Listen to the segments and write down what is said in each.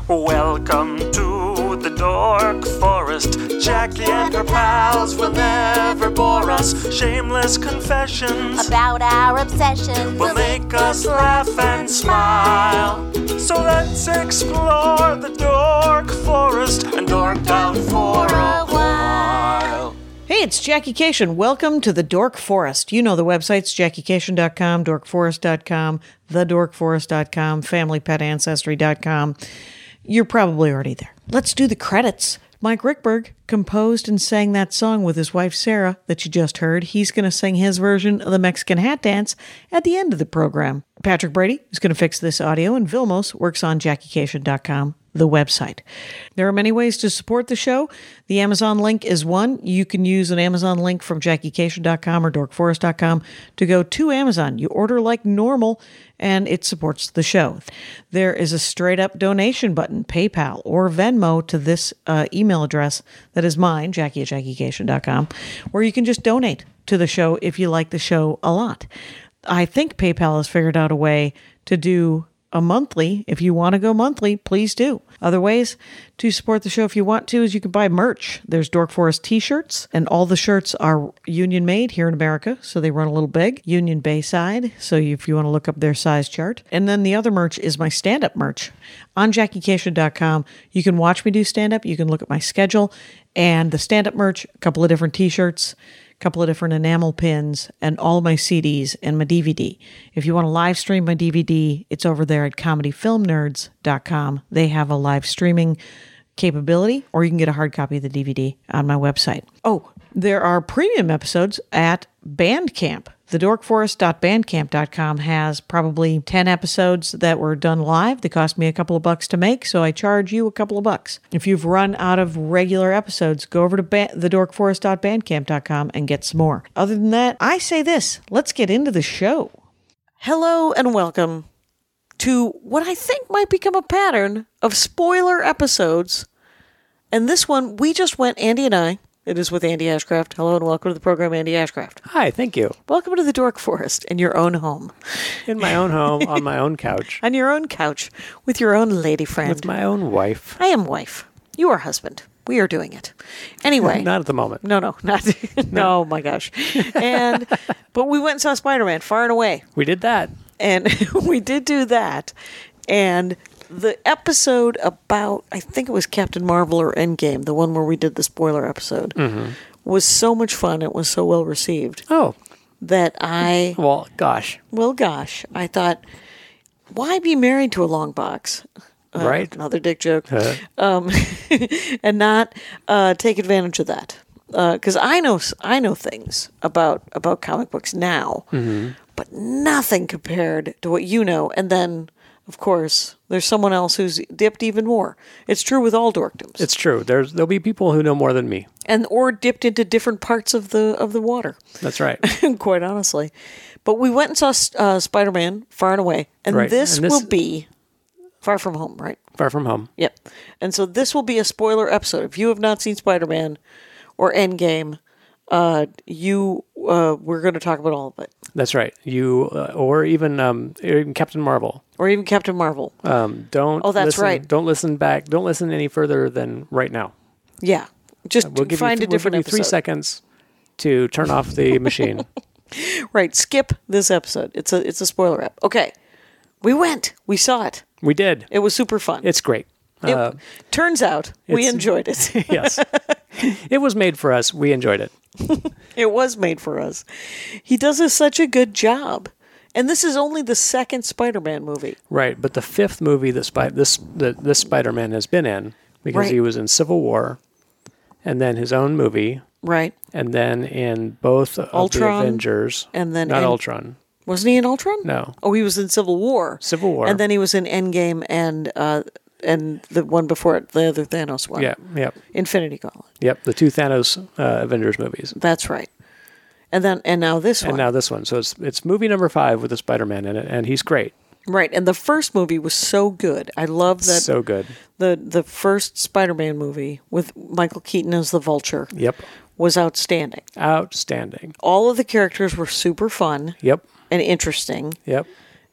Welcome to the Dork Forest. Jackie and her pals will never bore us. Shameless confessions about our obsession will make us laugh and smile. So let's explore the Dork Forest and dork out for a while. Hey, it's Jackie Cation. Welcome to the Dork Forest. You know the websites, JackieCation.com, DorkForest.com, TheDorkForest.com, FamilyPetAncestry.com. You're probably already there. Let's do the credits. Mike Rickberg composed and sang that song with his wife Sarah that you just heard. He's going to sing his version of the Mexican hat dance at the end of the program. Patrick Brady is going to fix this audio, and Vilmos works on JackieCation.com, the website. There are many ways to support the show. The Amazon link is one. You can use an Amazon link from JackieCation.com or DorkForest.com to go to Amazon. You order like normal, and it supports the show. There is a straight-up donation button, PayPal or Venmo, to this email address that is mine, Jackie at JackieCation.com, where you can just donate to the show if you like the show a lot. I think PayPal has figured out a way to do a monthly. If you want to go monthly, please do. Other ways to support the show if you want to is you can buy merch. There's Dork Forest t-shirts, and all the shirts are union made here in America, so they run a little big. Union Bayside, so if you want to look up their size chart. And then the other merch is my stand-up merch. On JackieCation.com, you can watch me do stand-up, you can look at my schedule, and the stand-up merch, a couple of different t-shirts, couple of different enamel pins, and all my CDs and my DVD. If you want to live stream my DVD, it's over there at comedyfilmnerds.com. They have a live streaming capability, or you can get a hard copy of the DVD on my website. Oh, there are premium episodes at Bandcamp. TheDorkForest.bandcamp.com has probably 10 episodes that were done live. They cost me a couple of bucks to make, so I charge you a couple of bucks. If you've run out of regular episodes, go over to TheDorkForest.bandcamp.com and get some more. Other than that, I say this. Let's get into the show. Hello and welcome to what I think might become a pattern of spoiler episodes. And this one, we just went, Andy and I. It is with Andy Ashcraft. Hello and welcome to the program, Andy Ashcraft. Hi, thank you. Welcome to the Dork Forest in your own home. In my own home, on my own couch. On your own couch, with your own lady friend. With my own wife. I am wife. You are husband. We are doing it. Anyway. Not at the moment. No, not. No, my gosh. But we went and saw Spider-Man, Far and Away. We did that. And we did do that. And the episode about, I think it was Captain Marvel or Endgame, the one where we did the spoiler episode, was so much fun. It was so well received. Oh. That I... Well, gosh. I thought, why be married to a long box? Right. Another dick joke. And not take advantage of that. Because I know things about comic books now, but nothing compared to what you know. And then, of course, there's someone else who's dipped even more. It's true with all dorkdoms. It's true. There'll be people who know more than me. Or dipped into different parts of the water. That's right. Quite honestly. But we went and saw Spider-Man, Far and Away. And right. this will be Far From Home, right? Far From Home. Yep. And so this will be a spoiler episode. If you have not seen Spider-Man or Endgame, we're going to talk about all of it. That's right. Or even Captain Marvel. Or even Captain Marvel. Don't. Oh, that's right. Don't listen back. Don't listen any further than right now. Yeah. Just find a different episode. 3 seconds to turn off the machine. Right. Skip this episode. It's a spoiler ep. Okay. We went. We saw it. We did. It was super fun. It's great. Turns out we enjoyed it. Yes. It was made for us. We enjoyed it. It was made for us. He does such a good job. And this is only the second Spider-Man movie. Right, but the fifth movie this Spider-Man has been in, because he was in Civil War, and then his own movie. Right. And then in both Ultron, of the Avengers. And then Ultron. Wasn't he in Ultron? No. Oh, he was in Civil War. Civil War. And then he was in Endgame and the one before it, the other Thanos one. Yeah, yep. Infinity Gauntlet. Yep, the two Thanos Avengers movies. That's right. And now this one. And now this one. So it's movie number 5 with the Spider-Man in it, and he's great. Right, and the first movie was so good. I love that. So good. The first Spider-Man movie with Michael Keaton as the Vulture. Yep. Was outstanding. Outstanding. All of the characters were super fun. Yep. And interesting. Yep.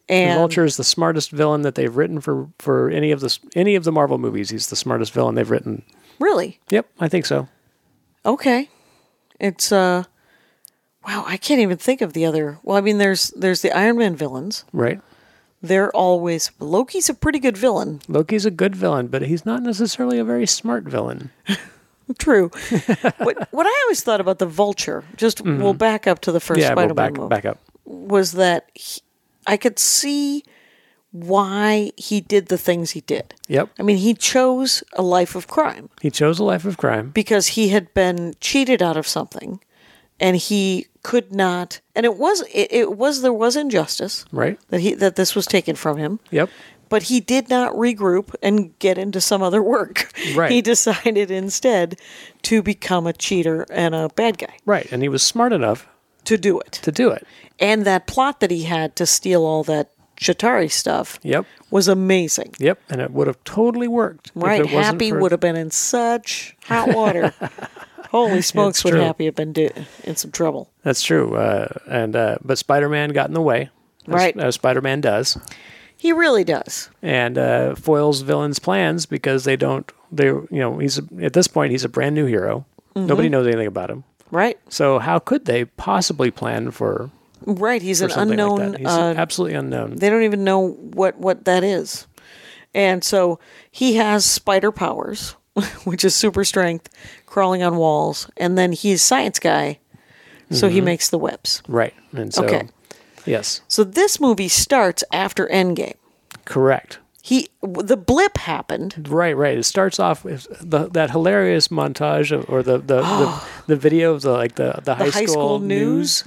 And Vulture is the smartest villain that they've written for any of the Marvel movies. He's the smartest villain they've written. Really? Yep, I think so. Okay. It's wow, I can't even think of the other. Well, I mean, there's the Iron Man villains. Right. They're always Loki's a pretty good villain. Loki's a good villain, but he's not necessarily a very smart villain. True. What I always thought about the Vulture, we'll back up to the first Spider-Man movie, back up. was that I could see why he did the things he did. Yep. I mean, he chose a life of crime He chose a life of crime. because he had been cheated out of something, and he could not. And there was injustice, Right. that this was taken from him. Yep. But he did not regroup and get into some other work. Right. He decided instead to become a cheater and a bad guy Right. And he was smart enough to do it. to do it. And that plot that he had to steal all that Chitauri stuff Yep. was amazing. Yep. And it would have totally worked. if Right. it wasn't Happy for- would have been in such hot water. Holy smokes, It's would true. Happy have been in some trouble. That's true. But Spider-Man got in the way. Right. As Spider-Man does. He really does. And foils villains' plans because at this point, he's a brand new hero. Mm-hmm. Nobody knows anything about him. Right. So how could they possibly plan for Right. He's an something unknown. like that? He's absolutely unknown. They don't even know what that is. And so he has spider powers, which is super strength, crawling on walls. And then he's science guy, so he makes the webs. Right. And so, Okay. yes, So this movie starts after Endgame. correct. The blip happened. Right. It starts off with that hilarious montage or the video of the high school news.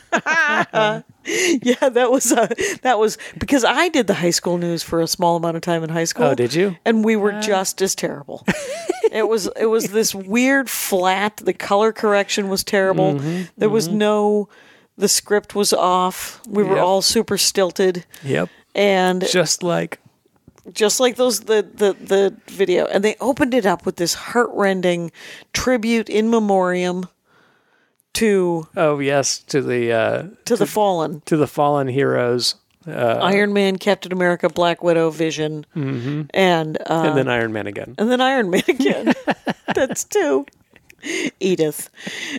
Yeah, that was because I did the high school news for a small amount of time in high school. Oh, did you? And we were just as terrible. It was this weird flat. The color correction was terrible. There was the script was off. We were Yep. all super stilted. Yep. And Just like those the video, and they opened it up with this heartrending tribute in memoriam to to the fallen. the fallen heroes, Iron Man, Captain America, Black Widow, Vision, and and then Iron Man again. Iron Man again. That's two. Edith.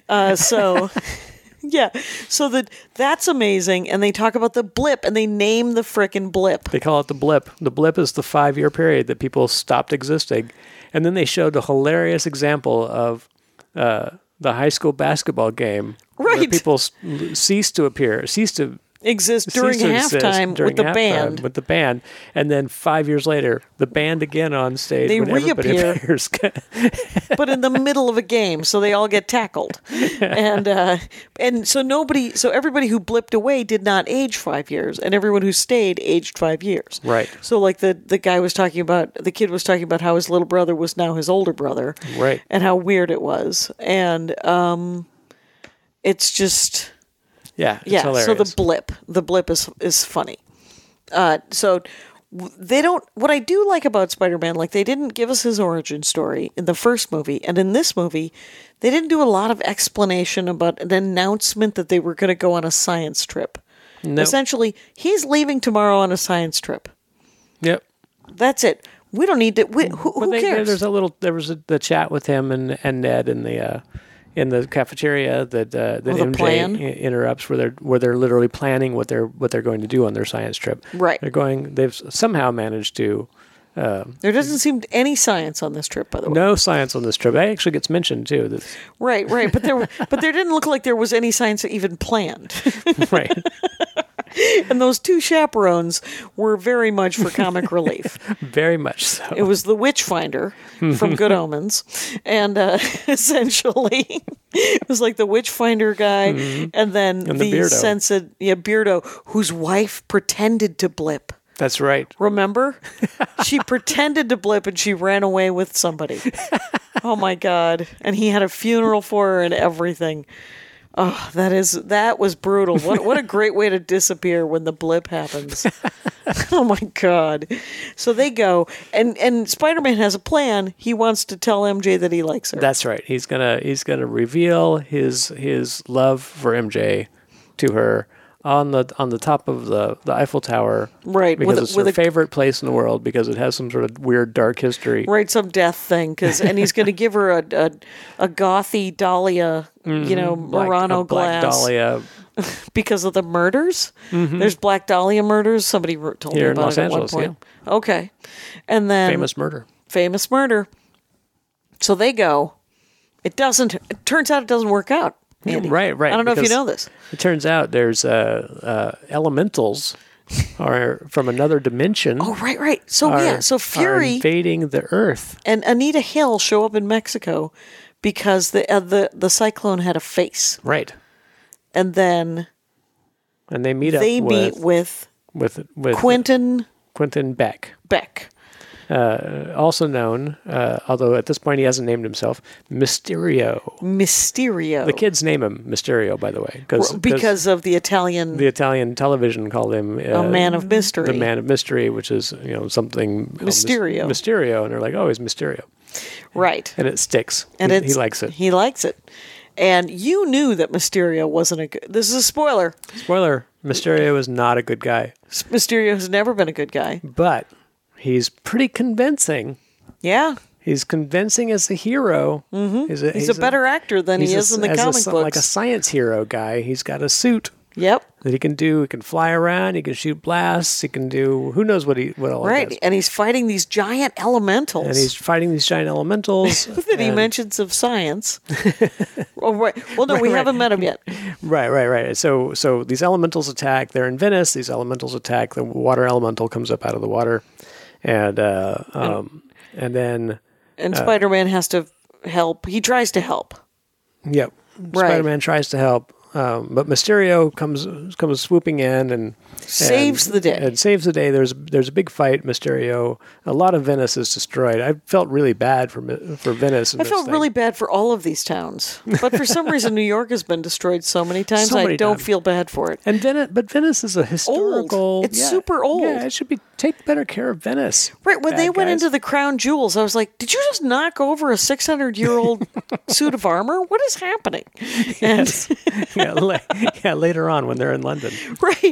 Yeah, so that's amazing, and they talk about the blip, and they name the frickin' blip. They call it the blip. The blip is the 5-year period that people stopped existing, and then they showed a hilarious example of the high school basketball game where Right. people ceased to Exists during exist halftime during with the halftime band. with the band, and then 5 years later, the band again on stage. They when everybody reappear. appears. But in the middle of a game, so they all get tackled, and so everybody who blipped away did not age 5 years, and everyone who stayed aged 5 years. Right. So like the kid was talking about how his little brother was now his older brother, Right. and how weird it was, and it's just. Yeah, it's Yeah, hilarious. so the blip is funny. They don't. What I do like about Spider-Man, like they didn't give us his origin story in the first movie, and in this movie, they didn't do a lot of explanation about an announcement that they were going to go on a science trip. Nope. Essentially, he's leaving tomorrow on a science trip. Yep. That's it. We don't need to. Who cares? There was the chat with him and Ned in the cafeteria that MJ plan? interrupts, where they're literally planning what they're going to do on their science trip. Right. They've somehow managed to. There doesn't seem any science on this trip, by the way. No science on this trip. That actually gets mentioned too. Right. But there didn't look like there was any science even planned. Right. And those two chaperones were very much for comic relief. Very much so. It was the Witchfinder from Good Omens, and essentially it was like the Witchfinder guy, and then And the the Beardo. Beardo, whose wife pretended to blip. That's right. Remember? She pretended to blip and she ran away with somebody. Oh my God. And he had a funeral for her and everything. Oh, that was brutal. What a great way to disappear when the blip happens. Oh my God. So they go, and Spider-Man has a plan. He wants to tell MJ that he likes her. That's right. He's gonna reveal his love for MJ to her on the top of the Eiffel Tower, Right, Because it's her favorite place in the world because it has some sort of weird dark history. Right, some death thing, and he's going to give her a gothy Dahlia, Murano Black glass Dahlia because of the murders. There's Black Dahlia murders. Somebody told me Here in about Los it Angeles, at one point. Okay, and then famous murder. So they go. It turns out it doesn't work out. Andy. Right. I don't know if you know this. It turns out there's elementals are from another dimension. Oh, right. So Fury are invading the Earth, and Anita Hill show up in Mexico because the cyclone had a face. Right. And then they meet up. with Quentin Beck. Also known, although at this point he hasn't named himself, Mysterio. The kids name him Mysterio, by the way, because of the Italian television called him a man of mystery. The man of mystery, which is something Mysterio. Mysterio, and they're like, oh, he's Mysterio, right? And it sticks, and he likes it. He likes it, and you knew that Mysterio wasn't a good. This is a spoiler. Spoiler: Mysterio is not a good guy. Mysterio has never been a good guy, but he's pretty convincing. Yeah. He's convincing as a hero. Mm-hmm. He's a better actor than he is in the comic books. Like a science hero guy. He's got a suit. Yep. That he can do. He can fly around. He can shoot blasts. He can do. Who knows what all he does. And he's fighting these giant elementals. That he mentions of science. Oh, right. Well, no, we haven't met him yet. Right. So these elementals attack. They're in Venice. These elementals attack. The water elemental comes up out of the water. And then Spider-Man has to help. He tries to help. Yep. Right. Spider-Man tries to help, but Mysterio comes swooping in and saves the day. And saves the day. There's a big fight. Mysterio. A lot of Venice is destroyed. I felt really bad for Venice. I felt really bad for all of these towns, but for some reason New York has been destroyed so many times. I don't feel bad for it. And Venice is a historical. Old. It's super old. Yeah, it should be. Take better care of Venice. Right, when they went into the Crown Jewels, I was like, did you just knock over a 600-year-old suit of armor? What is happening? Yes. Later on when they're in London. Right.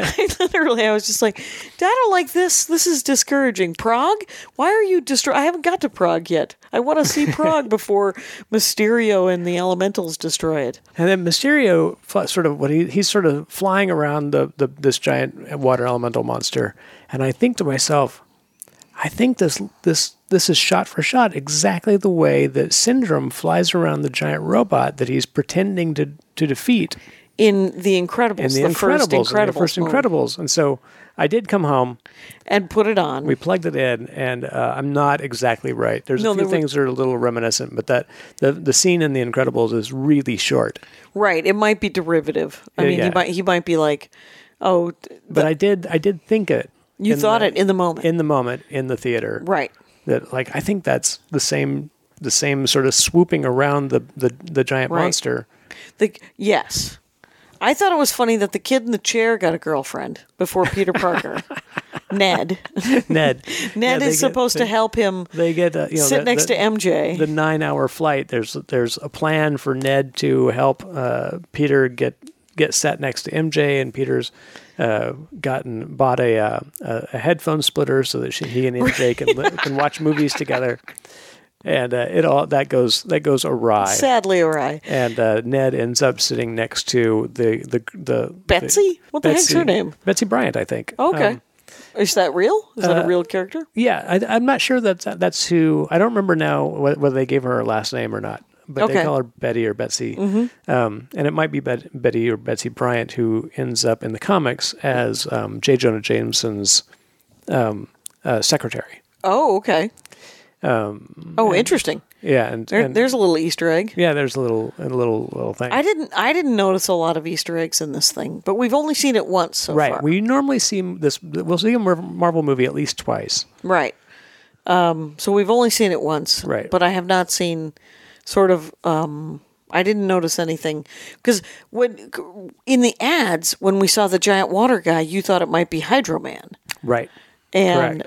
I was just like, I don't like this. This is discouraging. Prague? Why are you I haven't got to Prague yet. I want to see Prague before Mysterio and the elementals destroy it. And then Mysterio, he's sort of flying around this giant water elemental monster. And I think to myself, this is shot for shot exactly the way that Syndrome flies around the giant robot that he's pretending to defeat in The Incredibles, the first Incredibles. And so I did come home and put it on. We plugged it in, and I'm not exactly right. There's a few things that are a little reminiscent, but that the scene in The Incredibles is really short. Right, it might be derivative. I mean, he might be like, oh. But I did think it. You thought it in the moment. In the moment, in the theater. Right. That I think that's the same sort of swooping around the giant monster. Yes. I thought it was funny that the kid in the chair got a girlfriend before Peter Parker. Ned. Ned is supposed to help him sit next to MJ. The 9-hour flight, there's a plan for Ned to help Peter get sat next to MJ, and Peter's bought a headphone splitter so that he and MJ can watch movies together. And that goes awry. Sadly awry. And Ned ends up sitting next to the Betsy. What the heck's her name? Betsy Bryant, I think. Okay. Is that real? Is that a real character? Yeah, I'm not sure that's who. I don't remember now whether they gave her last name or not. But they call her Betty or Betsy. Mm-hmm. And it might be Betty or Betsy Bryant who ends up in the comics as J. Jonah Jameson's secretary. Oh, okay. Interesting. Yeah, and there's a little Easter egg. Yeah, there's a little thing. I didn't notice a lot of Easter eggs in this thing, but we've only seen it once so far. Right. We normally see this. We'll see a Marvel movie at least twice. Right. So we've only seen it once. Right. But I have not seen sort of. I didn't notice anything because in the ads when we saw the giant water guy, you thought it might be Hydro Man. Right. And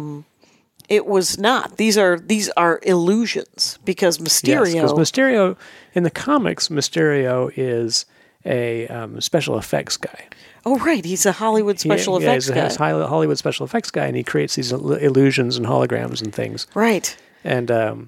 it was not. These are illusions because Mysterio. Yes, because Mysterio in the comics, Mysterio is a special effects guy. Oh, right. He's a Hollywood special effects guy. He's a Hollywood special effects guy, and he creates these illusions and holograms and things. Right. And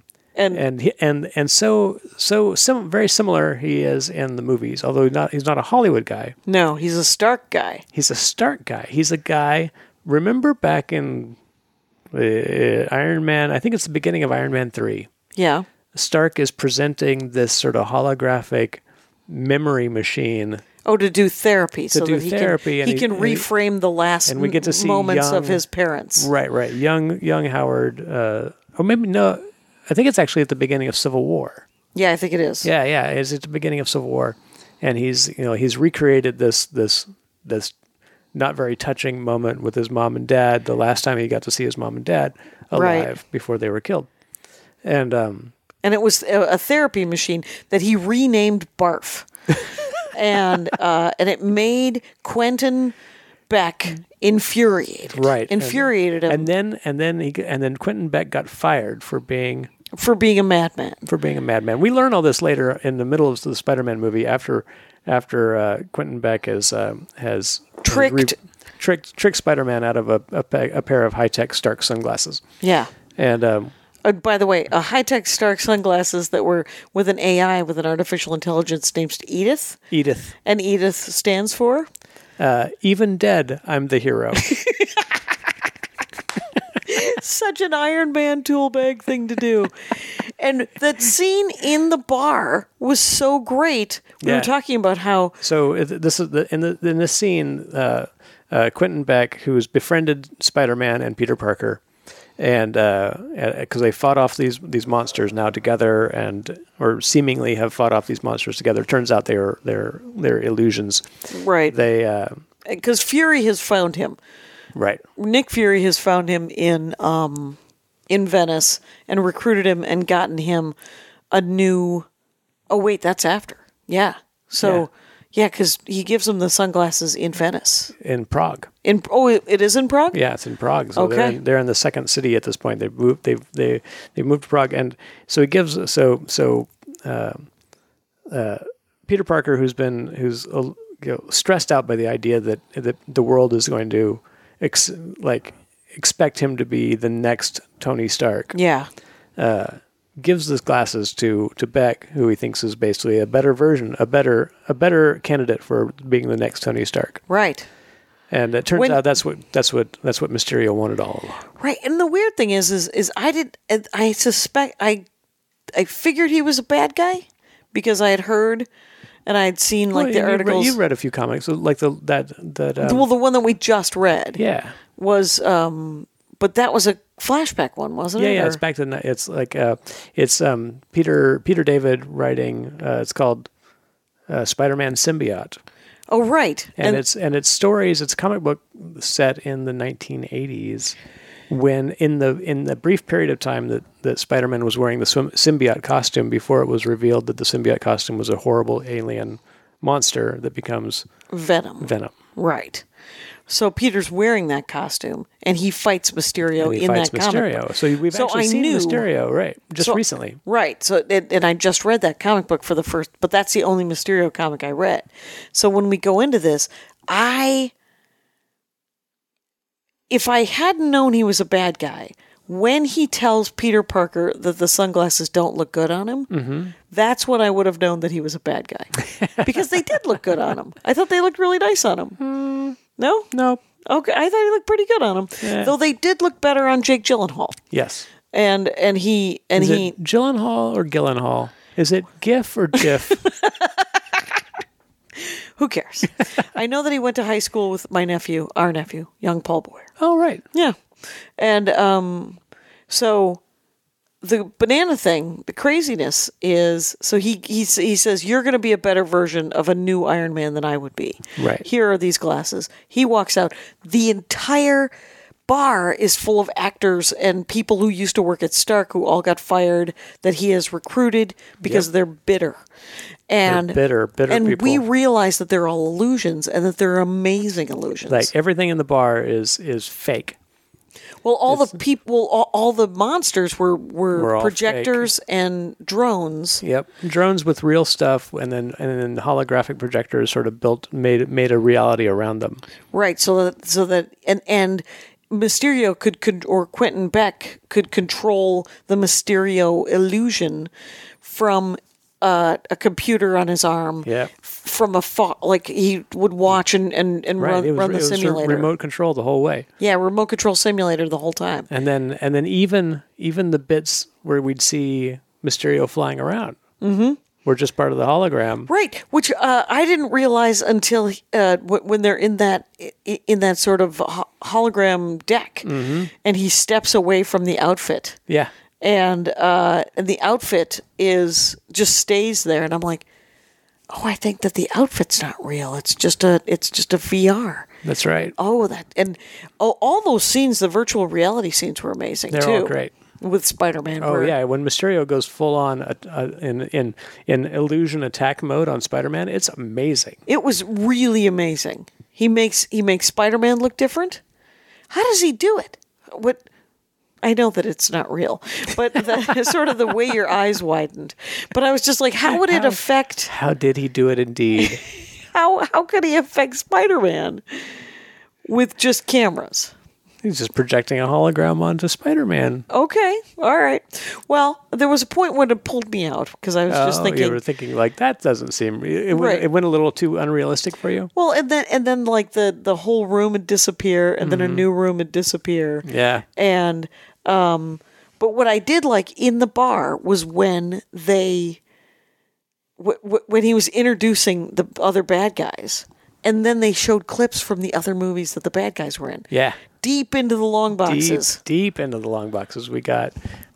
very similar he is in the movies, although he's not a Hollywood guy. No, he's a Stark guy. He's a Stark guy. He's a guy. Remember back in Iron Man? I think it's the beginning of Iron Man 3. Yeah. Stark is presenting this sort of holographic memory machine. Oh, to do therapy, so that he can reframe the last and we get to see moments of his parents. Right. Young Howard. Or maybe no. I think it's actually at the beginning of Civil War. Yeah, I think it is. Yeah. It's at the beginning of Civil War, and he's recreated this not very touching moment with his mom and dad. The last time he got to see his mom and dad alive before they were killed, and it was a therapy machine that he renamed Barf. And it made Quentin Beck infuriated. Right. Infuriated him. And then Quentin Beck got fired for being a madman. We learn all this later in the middle of the Spider-Man movie after Quentin Beck has tricked Spider-Man out of a pair of high-tech Stark sunglasses. Yeah. And by the way, high-tech Stark sunglasses that were with an AI, with an artificial intelligence named Edith. Edith. And Edith stands for? Even dead, I'm the hero. Such an Iron Man tool bag thing to do. And that scene in the bar was so great. We were talking about how... So this is in this scene, Quentin Beck, who's befriended Spider-Man and Peter Parker, and because they fought off these monsters now together, or seemingly have fought off these monsters together. Turns out they're illusions. Right. They because Fury has found him. Right. Nick Fury has found him in Venice and recruited him and gotten him a new. Oh wait, that's after. Yeah. So. Yeah, because he gives them the sunglasses in Venice. In Prague. It is in Prague? Yeah, it's in Prague. So okay. they're in the second city at this point. They've moved to Prague, and so he gives Peter Parker, who's stressed out by the idea that the world is going to expect him to be the next Tony Stark. Yeah. Gives his glasses to Beck, who he thinks is basically a better version, a better candidate for being the next Tony Stark. Right. And it turns out that's what Mysterio wanted all along. Right. And the weird thing is I suspect I figured he was a bad guy because I had heard and I had seen the articles. You read a few comics, like the one that we just read. Yeah. Was but that was a flashback one, wasn't it? Yeah, it's back to it's Peter David writing. It's called Spider-Man Symbiote. Oh, right. And it's stories. It's a comic book set in the 1980s, when in the brief period of time that Spider-Man was wearing the symbiote costume before it was revealed that the symbiote costume was a horrible alien monster that becomes Venom. Right. So Peter's wearing that costume, and he fights Mysterio in that comic book. So we've actually seen Mysterio, right, recently. Right. So and I just read that comic book for the first, but that's the only Mysterio comic I read. So when we go into this, if I hadn't known he was a bad guy, when he tells Peter Parker that the sunglasses don't look good on him, that's when I would have known that he was a bad guy. Because they did look good on him. I thought they looked really nice on him. No? No. Okay, I thought he looked pretty good on him. Yeah. Though they did look better on Jake Gyllenhaal. Yes. And he Is it Gyllenhaal or Gyllenhaal? Is it GIF or GIF? Who cares? I know that he went to high school with our nephew, young Paul Boyer. Oh, right. Yeah. And so the banana thing, the craziness is, so he says, you're going to be a better version of a new Iron Man than I would be. Right. Here are these glasses. He walks out. The entire bar is full of actors and people who used to work at Stark who all got fired that he has recruited because they're bitter. And they're bitter and people. We realize that they're all illusions and that they're amazing illusions. Like everything in the bar is fake. Well, all the people, all the monsters were all projectors and drones. Yep, drones with real stuff, and then holographic projectors sort of made a reality around them. Right. So that and Mysterio or Quentin Beck could control the Mysterio illusion from a computer on his arm. Yeah. From afar, like he would watch and Right. run the it was simulator. remote control the whole way. Yeah, remote control simulator the whole time. And then even the bits where we'd see Mysterio flying around were just part of the hologram. Right, which I didn't realize until when they're in that sort of hologram deck, and he steps away from the outfit. Yeah. And the outfit just stays there, and I'm like, oh, I think that the outfit's not real. It's just a VR. That's right. Oh, all those scenes, the virtual reality scenes were amazing too. They're all great. With Spider-Man. Oh yeah, when Mysterio goes full on in illusion attack mode on Spider-Man, it's amazing. It was really amazing. He makes Spider-Man look different. How does he do it? What? I know that it's not real, but sort of the way your eyes widened. But I was just like, how would it affect? How did he do it? Indeed. How could he affect Spider-Man with just cameras? He's just projecting a hologram onto Spider-Man. Okay, all right. Well, there was a point when it pulled me out because I was just thinking. You were thinking like that doesn't seem. It went a little too unrealistic for you. Well, and then like the whole room would disappear, and then a new room would disappear. Yeah. And but what I did like in the bar was when when he was introducing the other bad guys, and then they showed clips from the other movies that the bad guys were in. Yeah. Deep into the long boxes. Deep into the long boxes. We got.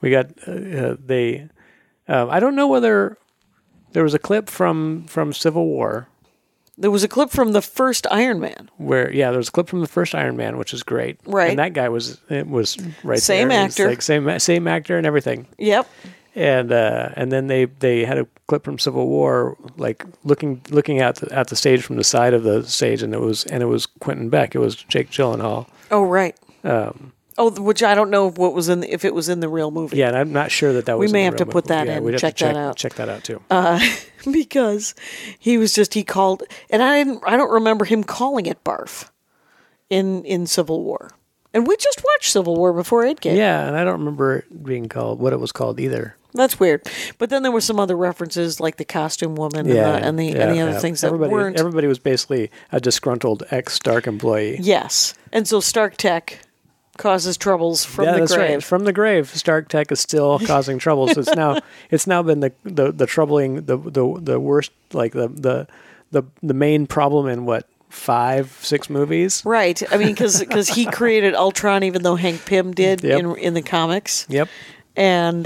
I don't know whether there was a clip from Civil War. There was a clip from the first Iron Man. There was a clip from the first Iron Man, which is great. Right. And that guy was right same there. Actor. Like same actor and everything. Yep. And then they had a clip from Civil War, like looking at the stage from the side of the stage, and it was Quentin Beck. It was Jake Gyllenhaal. Oh right. Which I don't know if it was in the real movie. Yeah, and I'm not sure that was. We may in have the to real put movie. that in. We'd have check to that out. Check that out too. Because he called, and I don't remember him calling it barf in Civil War. And we just watched Civil War before Endgame. Yeah, and I don't remember it being called what it was called either. That's weird. But then there were some other references like the costume woman and the other things that weren't. Everybody was basically a disgruntled ex-Stark employee. Yes. And so Stark Tech causes troubles from the that's grave. Right. From the grave, Stark Tech is still causing troubles. It's now been the troubling the worst, like the main problem in 5-6 movies. Right. I mean, because he created Ultron, even though Hank Pym did in the comics. Yep. And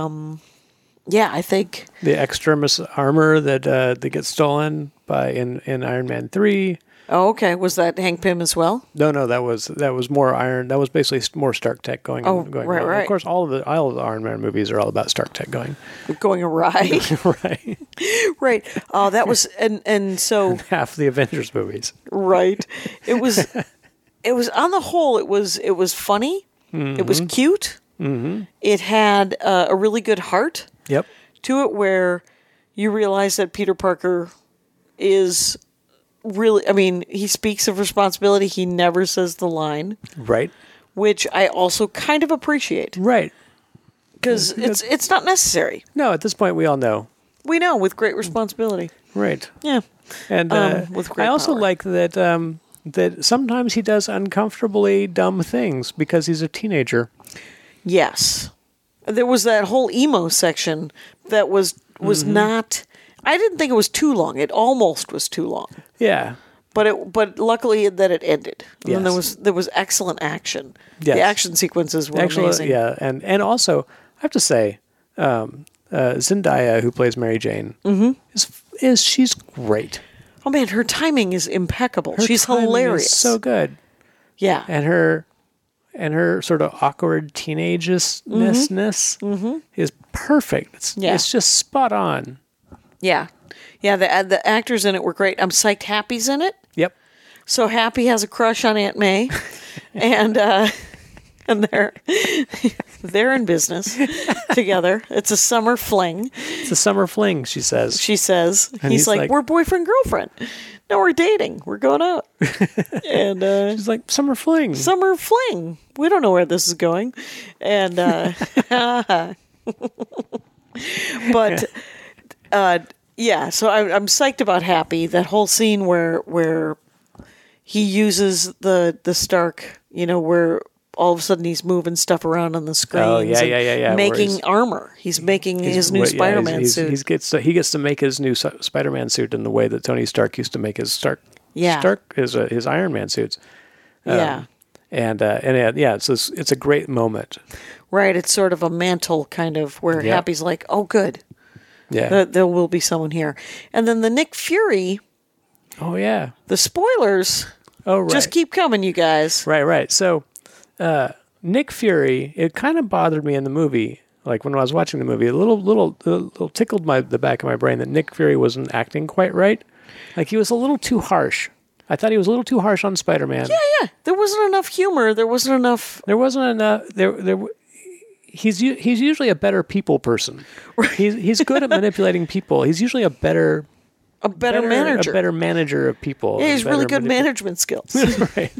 I think the extremis armor that gets stolen in Iron Man 3. Oh, okay. Was that Hank Pym as well? No, that was more Iron. That was basically more Stark Tech going. Right, right. Of course, all of the Iron Man movies are all about Stark Tech going awry. Right. Right. Oh, that was and so half the Avengers movies. Right. It was on the whole. It was funny. Mm-hmm. It was cute. Mm-hmm. It had a really good heart. Yep. To it, where you realize that Peter Parker is. Really, I mean, he speaks of responsibility. He never says the line. Right. Which I also kind of appreciate. Right. Because it's not necessary. No, at this point, we all know. We know, with great responsibility. Right. Yeah. And with great I also power. like that that sometimes he does uncomfortably dumb things because he's a teenager. Yes. There was that whole emo section that was not... I didn't think it was too long. It almost was too long. Yeah. But luckily that it ended. Yes. And there was excellent action. Yes. The action sequences were amazing. Yeah, and also I have to say, Zendaya, who plays Mary Jane, she's great. Oh man, her timing is impeccable. She's timing hilarious. is so good. Yeah. And her sort of awkward teenageness is perfect. It's just spot on. Yeah. Yeah, the actors in it were great. I'm psyched Happy's in it. Yep. So Happy has a crush on Aunt May. And And they're in business together. It's a summer fling. It's a summer fling, she says. She says. And He's like, we're boyfriend, girlfriend. No, we're dating. We're going out. And she's like, summer fling. Summer fling. We don't know where this is going. And but yeah, so I'm psyched about Happy. That whole scene where he uses the Stark, where all of a sudden he's moving stuff around on the screens. Oh, yeah. Making armor. He's making his new Spider-Man suit. He gets to make his new Spider-Man suit in the way that Tony Stark used to make his his Iron Man suits. Yeah. It's a great moment. Right. It's sort of a mantle kind of where Happy's like, oh, good. Yeah. There will be someone here. And then the Nick Fury. Oh, yeah. The spoilers. Oh, right. Just keep coming, you guys. Right. So, Nick Fury, it kind of bothered me in the movie. Like when I was watching the movie, a little tickled the back of my brain that Nick Fury wasn't acting quite right. Like he was a little too harsh. I thought he was a little too harsh on Spider-Man. Yeah. There wasn't enough humor. There wasn't enough. He's usually a better people person. He's good at manipulating people. He's usually a better manager. A better manager of people. Yeah, he's really good management skills. Right.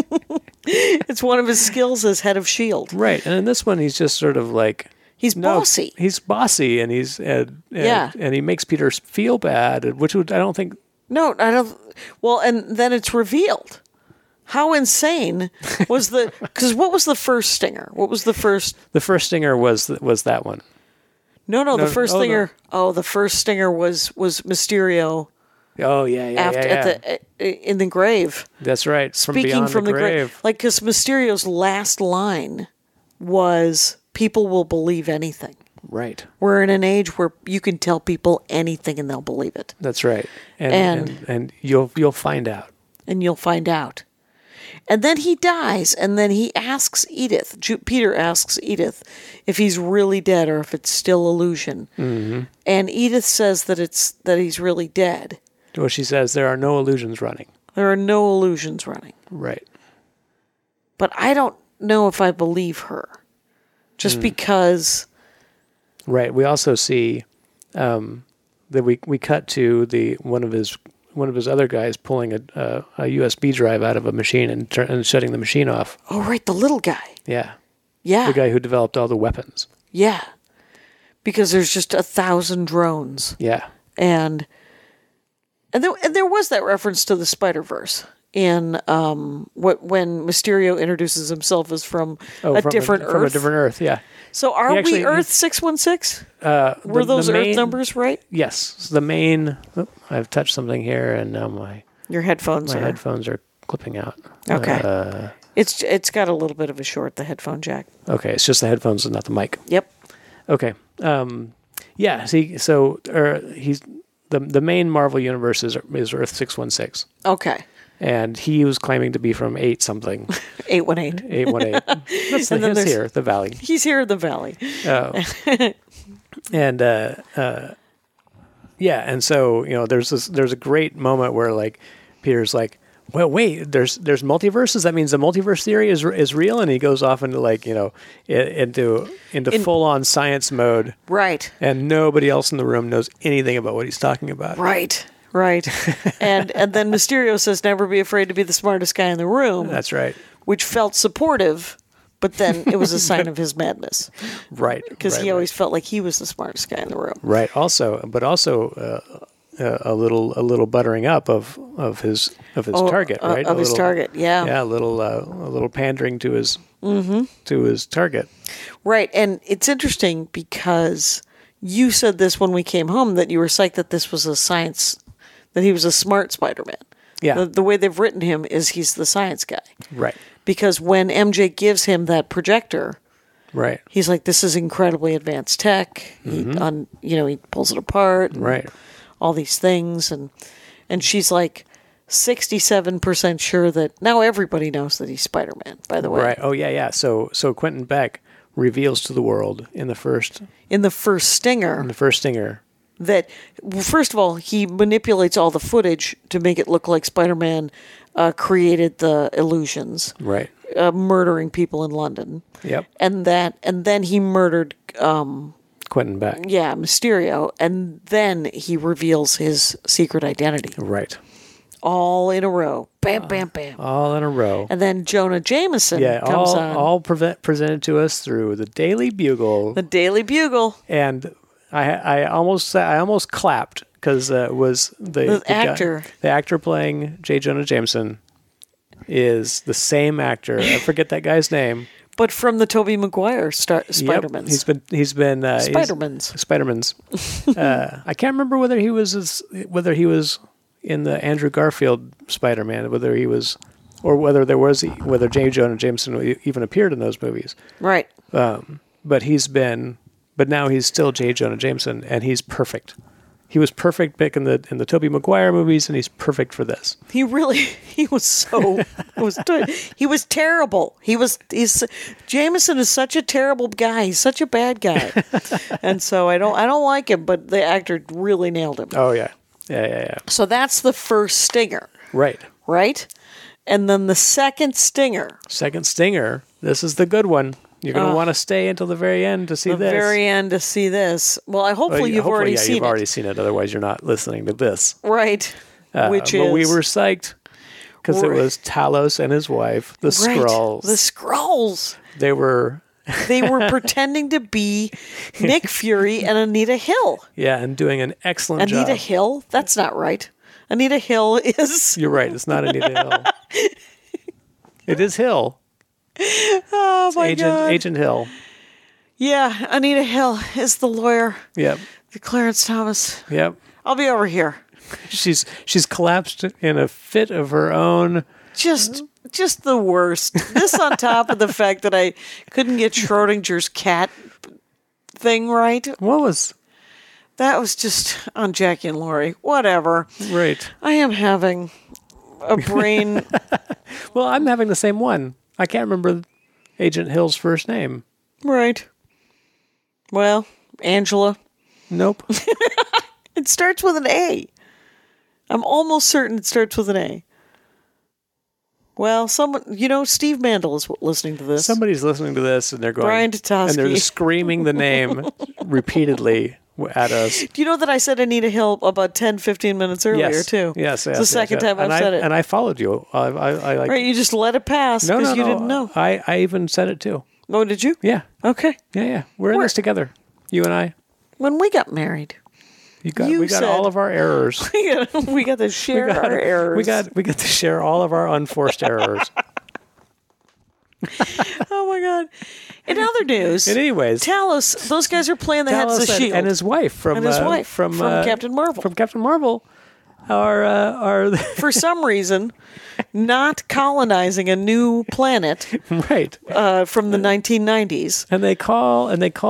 It's one of his skills as head of S.H.I.E.L.D. Right. And in this one, he's just sort of like... He's bossy. He's bossy, and and he makes Peter feel bad, which I don't think... No, I don't... Well, and then it's revealed. How insane was the... Because what was the first stinger? What was the first... The first stinger was that one. No, the first stinger... No. Oh, the first stinger was Mysterio... Oh yeah. In the grave. That's right. Speaking from the grave. Like, because Mysterio's last line was, "People will believe anything." Right. We're in an age where you can tell people anything and they'll believe it. That's right. And you'll find out. And you'll find out. And then he dies, and then he asks Edith. Peter asks Edith if he's really dead or if it's still illusion. Mm-hmm. And Edith says that he's really dead. Well, she says there are no illusions running. There are no illusions running. Right. But I don't know if I believe her. Just because... Right. We also see that we cut to one of his other guys pulling a USB drive out of a machine and shutting the machine off. Oh, right. The little guy. Yeah. Yeah. The guy who developed all the weapons. Yeah. Because there's just 1,000 drones. Yeah. And there was that reference to the Spider-Verse in when Mysterio introduces himself as from a different Earth. From a different Earth, yeah. So are we Earth 616? Were those Earth numbers right? Yes. So the main... Oh, I've touched something here, and now your headphones are clipping out. Okay. It's got a little bit of a short, the headphone jack. Okay, it's just the headphones and not the mic. Yep. Okay. Yeah. See, so he's the main Marvel universe is Earth 616. Okay. And he was claiming to be from 8 something. 818. 818. That's here, the Valley. He's here in the Valley. Oh. And yeah, and so there's a great moment where like Peter's like, well, wait, there's multiverses. That means the multiverse theory is real, and he goes off into like into full on science mode. Right. And nobody else in the room knows anything about what he's talking about. Right. and then Mysterio says, "Never be afraid to be the smartest guy in the room." That's right. Which felt supportive, but then it was a sign of his madness. Right. Because he always felt like he was the smartest guy in the room. Right. Also a little buttering up of his target, right? Of his target, yeah. Yeah, a little pandering to his target. Right, and it's interesting because you said this when we came home that you were psyched that this was that he was a smart Spider-Man. Yeah. The way they've written him is he's the science guy. Right. Because when MJ gives him that projector, right, he's like, "This is incredibly advanced tech." Mm-hmm. He pulls it apart. Right. All these things, and she's like 67% sure that now everybody knows that he's Spider-Man. By the way. Right. Oh yeah. So Quentin Beck reveals to the world in the first stinger. That, first of all, he manipulates all the footage to make it look like Spider-Man created the illusions, Right. murdering people in London. Yep. And then he murdered, Quentin Beck. Mysterio, and then he reveals his secret identity. Right. All in a row. Bam, bam, bam. All in a row. And then Jonah Jameson comes on. All presented to us through the Daily Bugle. The Daily Bugle. And I almost clapped because it was the actor. The actor playing J. Jonah Jameson is the same actor. I forget that guy's name. But from the Tobey Maguire Spider-Mans. Yep. He's been Spider-Mans. Spider-Mans. I can't remember whether he was in the Andrew Garfield Spider-Man, whether J. Jonah Jameson even appeared in those movies. Right. But now he's still J. Jonah Jameson, and he's perfect. He was perfect back in the Tobey Maguire movies, and he's perfect for this. He was terrible. Jameson is such a terrible guy. He's such a bad guy. And so I don't like him, but the actor really nailed him. Oh yeah. Yeah. So that's the first stinger. Right. And then the second stinger. This is the good one. You're going to want to stay until the very end to see this. The very end to see this. Well, hopefully you've already seen it. You've already seen it. Otherwise, you're not listening to this. Right. But we were psyched because it was Talos and his wife, the Skrulls. The Skrulls. They were pretending to be Nick Fury and Anita Hill. Yeah, and doing an excellent job. Anita Hill? That's not right. Anita Hill is... You're right. It's not Anita Hill. It is Hill. Oh, my God. Agent Hill. Yeah, Anita Hill is the lawyer. Yep. The Clarence Thomas. Yep. I'll be over here. She's collapsed in a fit of her own. Just the worst. This on top of the fact that I couldn't get Schrodinger's cat thing right. What was... That was just on Jackie and Laurie. Whatever. Right. I am having a brain... Well, I'm having the same one. I can't remember Agent Hill's first name. Right. Well, Angela. Nope. It starts with an A. I'm almost certain it starts with an A. Well, Steve Mandel is listening to this. Somebody's listening to this and they're going... Brian Tatosky. And they're screaming the name repeatedly at us. Do you know that I said Anita Hill about 10, 15 minutes earlier, too? Yes. It's the second time I've said it. And I followed you. Right, you just let it pass because you didn't know. I even said it, too. Oh, did you? Yeah. Okay. Yeah. We're in this together. You and I. When we got married. We got all of our errors. we got to share our errors. We got to share all of our unforced errors. Oh my God! In other news, anyways, Talos. Those guys are playing the heads of S.H.I.E.L.D. and his wife from Captain Marvel. From Captain Marvel, are for some reason not colonizing a new planet, right? From the 1990s, and they call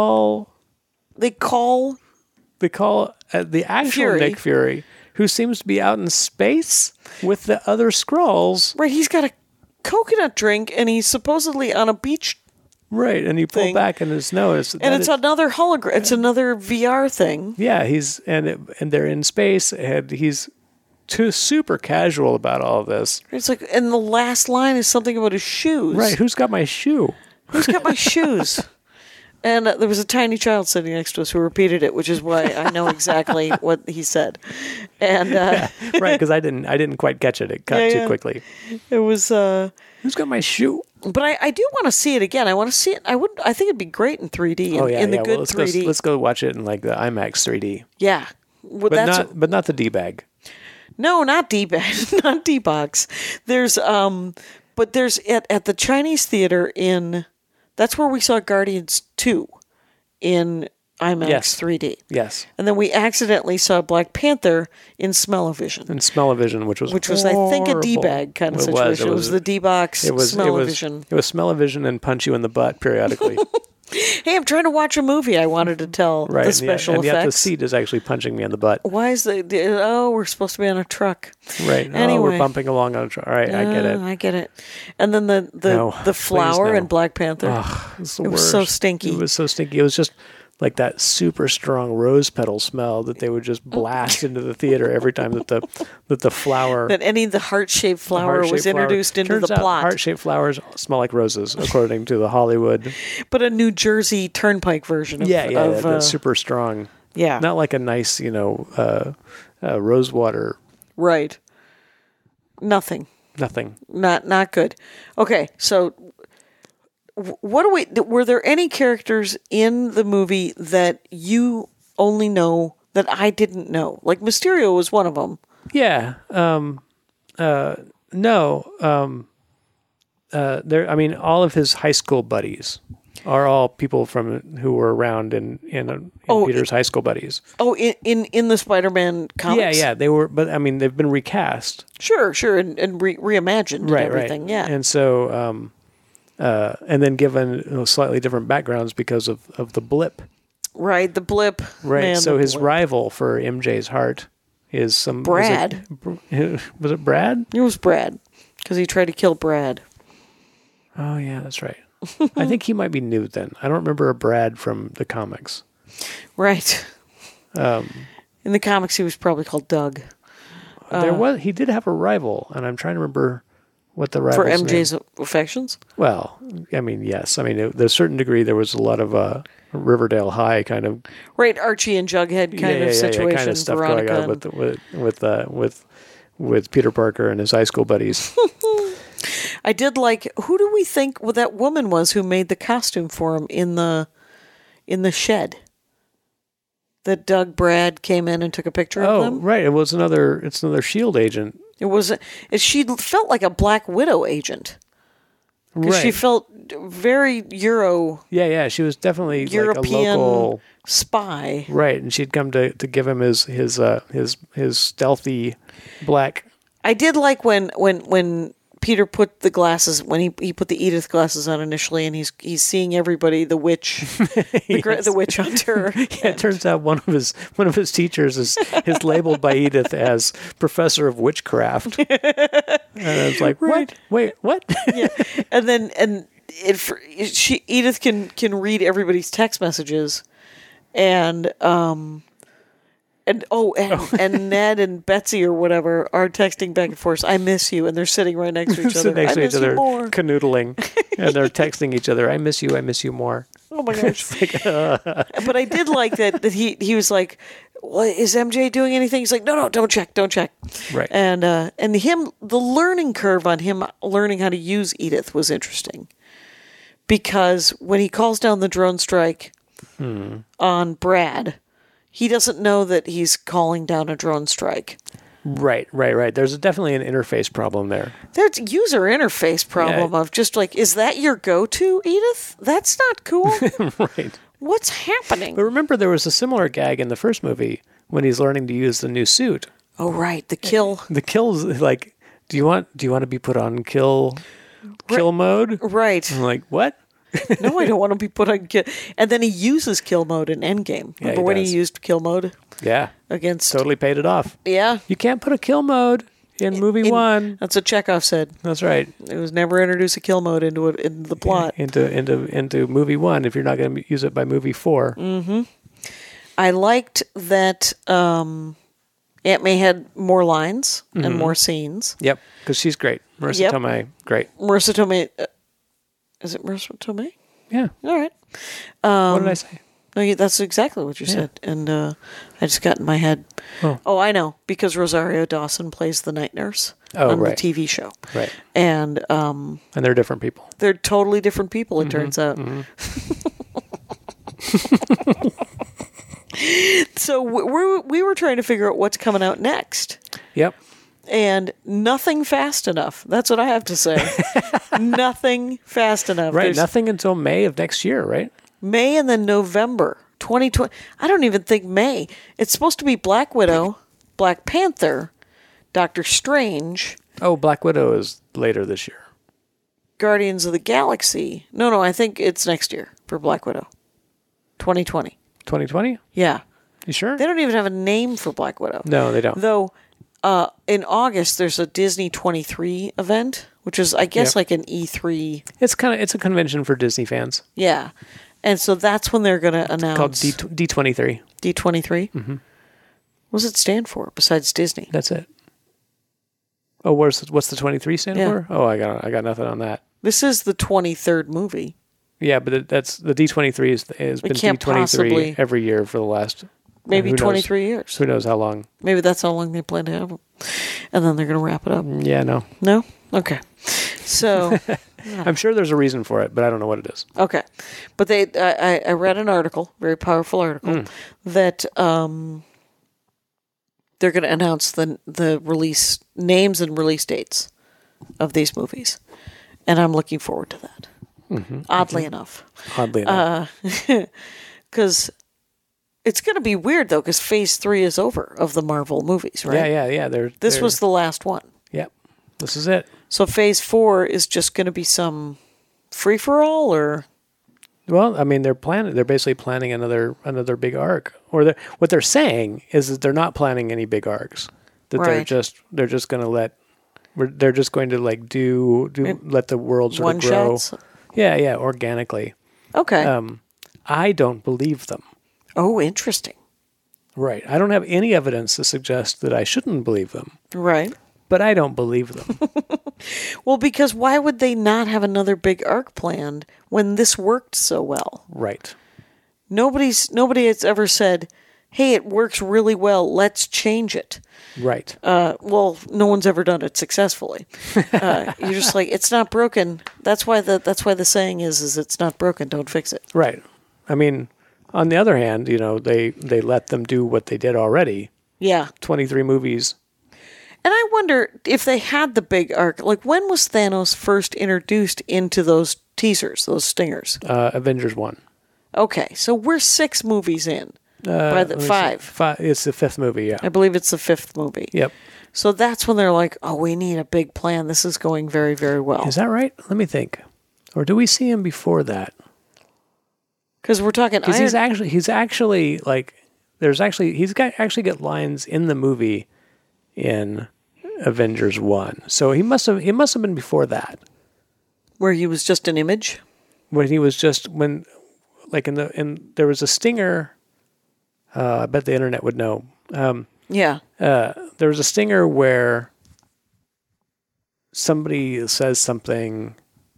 the actual Nick Fury, who seems to be out in space with the other Skrulls. Right, he's got a coconut drink, and he's supposedly on a beach. Right, and he pulled back in his nose, and it's another hologram. It's another VR thing. Yeah, and they're in space, and he's too super casual about all this. It's like, and the last line is something about his shoes. Right, who's got my shoe? Who's got my shoes? And there was a tiny child sitting next to us who repeated it, which is why I know exactly what he said. And right, because I didn't quite catch it. It cut too quickly. It was who's got my shoe? But I do want to see it again. I want to see it. I think it'd be great in 3D. In the good 3D. Let's go watch it in like the IMAX 3D. Yeah, but not the D-bag. No, not D-bag, not D-box. There's but there's at the Chinese theater in. That's where we saw Guardians 2 in IMAX 3D. Yes. And then we accidentally saw Black Panther in Smell-O-Vision. which was I think, a D-bag kind of situation. It was the D-box Smell-O-Vision. It was Smell-O-Vision and punch you in the butt periodically. Hey, I'm trying to watch a movie. I wanted to tell the special effects. And yet the seat is actually punching me in the butt. Why is we're supposed to be on a truck. Right. Anyway. We're bumping along on a truck. All right, I get it. I get it. And then the flower in Black Panther. Oh, it was so stinky. It was so stinky. It was just like that super strong rose petal smell that they would just blast into the theater every time that the flower That any of the heart-shaped flower was introduced into Turns the out plot. Heart-shaped flowers smell like roses, according to the Hollywood. But a New Jersey Turnpike version of That's super strong. Yeah. Not like a nice, rose water. Right. Nothing. Not good. Okay, so were there any characters in the movie that you only know that I didn't know? Like Mysterio was one of them. Yeah. No. All of his high school buddies are all people who were around in Peter's high school buddies. Oh, in the Spider-Man comics? Yeah, they were, but they've been recast. Sure, and reimagined and everything, yeah. And so, and then given slightly different backgrounds because of the blip. Right, the blip. Right, Man, so his blip. rival for MJ's heart is Brad. Was it Brad? It was Brad, because he tried to kill Brad. Oh, yeah, that's right. I think he might be new then. I don't remember a Brad from the comics. Right. In the comics, he was probably called Doug. He did have a rival, and I'm trying to remember what the rival for MJ's name. affections. Well, yes. To a certain degree, there was a lot of Riverdale High kind of right, Archie and Jughead kind of situation, kind of stuff Veronica going on with Peter Parker and his high school buddies. I did like. Who do we think that woman was who made the costume for him in the shed? That Doug Brad came in and took a picture of them. Oh, right. It's another S.H.I.E.L.D. agent. It was. She felt like a Black Widow agent. Because she felt very Euro. Yeah. She was definitely European like a local spy. Right, and she'd come to give him his stealthy black. I did like when Peter put the glasses, when he put the Edith glasses on initially, and he's seeing everybody, the witch, the witch hunter. Yeah, it turns out one of his teachers is labeled by Edith as Professor of Witchcraft. And I was like, right. What? Wait, what? Yeah, and Edith can read everybody's text messages, and Ned and Betsy or whatever are texting back and forth. I miss you, and they're sitting right next to each other. Next to each other, more. canoodling, and they're texting each other. I miss you more. Oh my gosh! But I did like that he was like, "What is MJ doing anything?" He's like, "No, don't check." Right. And the learning curve on him learning how to use Edith was interesting, because when he calls down the drone strike on Brad, he doesn't know that he's calling down a drone strike. Right. There's definitely an interface problem there. There's a user interface problem of just like, is that your go-to, Edith? That's not cool. Right. What's happening? But remember, there was a similar gag in the first movie when he's learning to use the new suit. Oh, right. The kill. The kill's like, do you want to be put on kill mode? Right. I'm like, what? No, I don't want to be put on kill. And then he uses kill mode in Endgame. Remember when he used kill mode? Yeah. Against. Totally paid it off. Yeah. You can't put a kill mode in movie one. That's what Chekhov said. That's right. It was never introduce a kill mode into the plot. Into movie one if you're not going to use it by movie 4. Mm-hmm. I liked that Aunt May had more lines and more scenes. Yep, because she's great. Marissa Tomei, great. Marissa Tomei. Is it Marissa Tomei? Yeah. All right. What did I say? No, that's exactly what you said. And I just got in my head. Oh, I know. Because Rosario Dawson plays the night nurse on the TV show. Right. And they're different people. They're totally different people, it turns out. Mm-hmm. So we were trying to figure out what's coming out next. Yep. And nothing fast enough. That's what I have to say. Nothing fast enough. Right. Nothing until May of next year, right? May and then November 2020. I don't even think May. It's supposed to be Black Widow, Black Panther, Doctor Strange. Oh, Black Widow is later this year. Guardians of the Galaxy. No, I think it's next year for Black Widow. 2020. 2020? Yeah. You sure? They don't even have a name for Black Widow. No, they don't. Though, in August, there's a Disney 23 event, which is, I guess, like an E3. It's a convention for Disney fans. Yeah. And so that's when they're going to announce. Called D23. D23? Mm-hmm. What does it stand for besides Disney? That's it. Oh, what's the 23 stand for? Oh, I got nothing on that. This is the 23rd movie. Yeah, but that's the D23 has been D23 every year for the last maybe 23 years. Who knows how long? Maybe that's how long they plan to have them, and then they're going to wrap it up. Yeah, no, okay. So I'm sure there's a reason for it, but I don't know what it is. Okay, but I read an article, very powerful article, that they're going to announce the release names and release dates of these movies, and I'm looking forward to that. Oddly enough. Because it's going to be weird, though, because Phase 3 is over of the Marvel movies, right? Yeah. This was the last one. Yep. This is it. So Phase 4 is just going to be some free-for-all, or? Well, I mean, they're basically planning another big arc. Or what they're saying is that they're not planning any big arcs. That they're just going to let let the world sort of grow. One-shots? Yeah, organically. Okay. I don't believe them. Oh, interesting. Right. I don't have any evidence to suggest that I shouldn't believe them. Right. But I don't believe them. Well, because why would they not have another big arc planned when this worked so well? Right. Nobody has ever said, hey, it works really well, let's change it. Right. Well, no one's ever done it successfully. You're just like, it's not broken. That's why the saying is it's not broken, don't fix it. Right. I mean, on the other hand, they let them do what they did already. Yeah. 23 movies. And I wonder if they had the big arc. Like, when was Thanos first introduced into those teasers, those stingers? Avengers 1. Okay, so we're 6 movies in. By the 5. It's the 5th movie, yeah. I believe it's the 5th movie. Yep. So that's when they're like, oh, we need a big plan. This is going very, very well. Is that right? Let me think. Or do we see him before that? Because we're talking Because he's actually like, he's actually got lines in the movie in Avengers 1. So he must have been before that. Where he was just an image? There was a stinger. I bet the internet would know. Yeah. There was a stinger where somebody says something,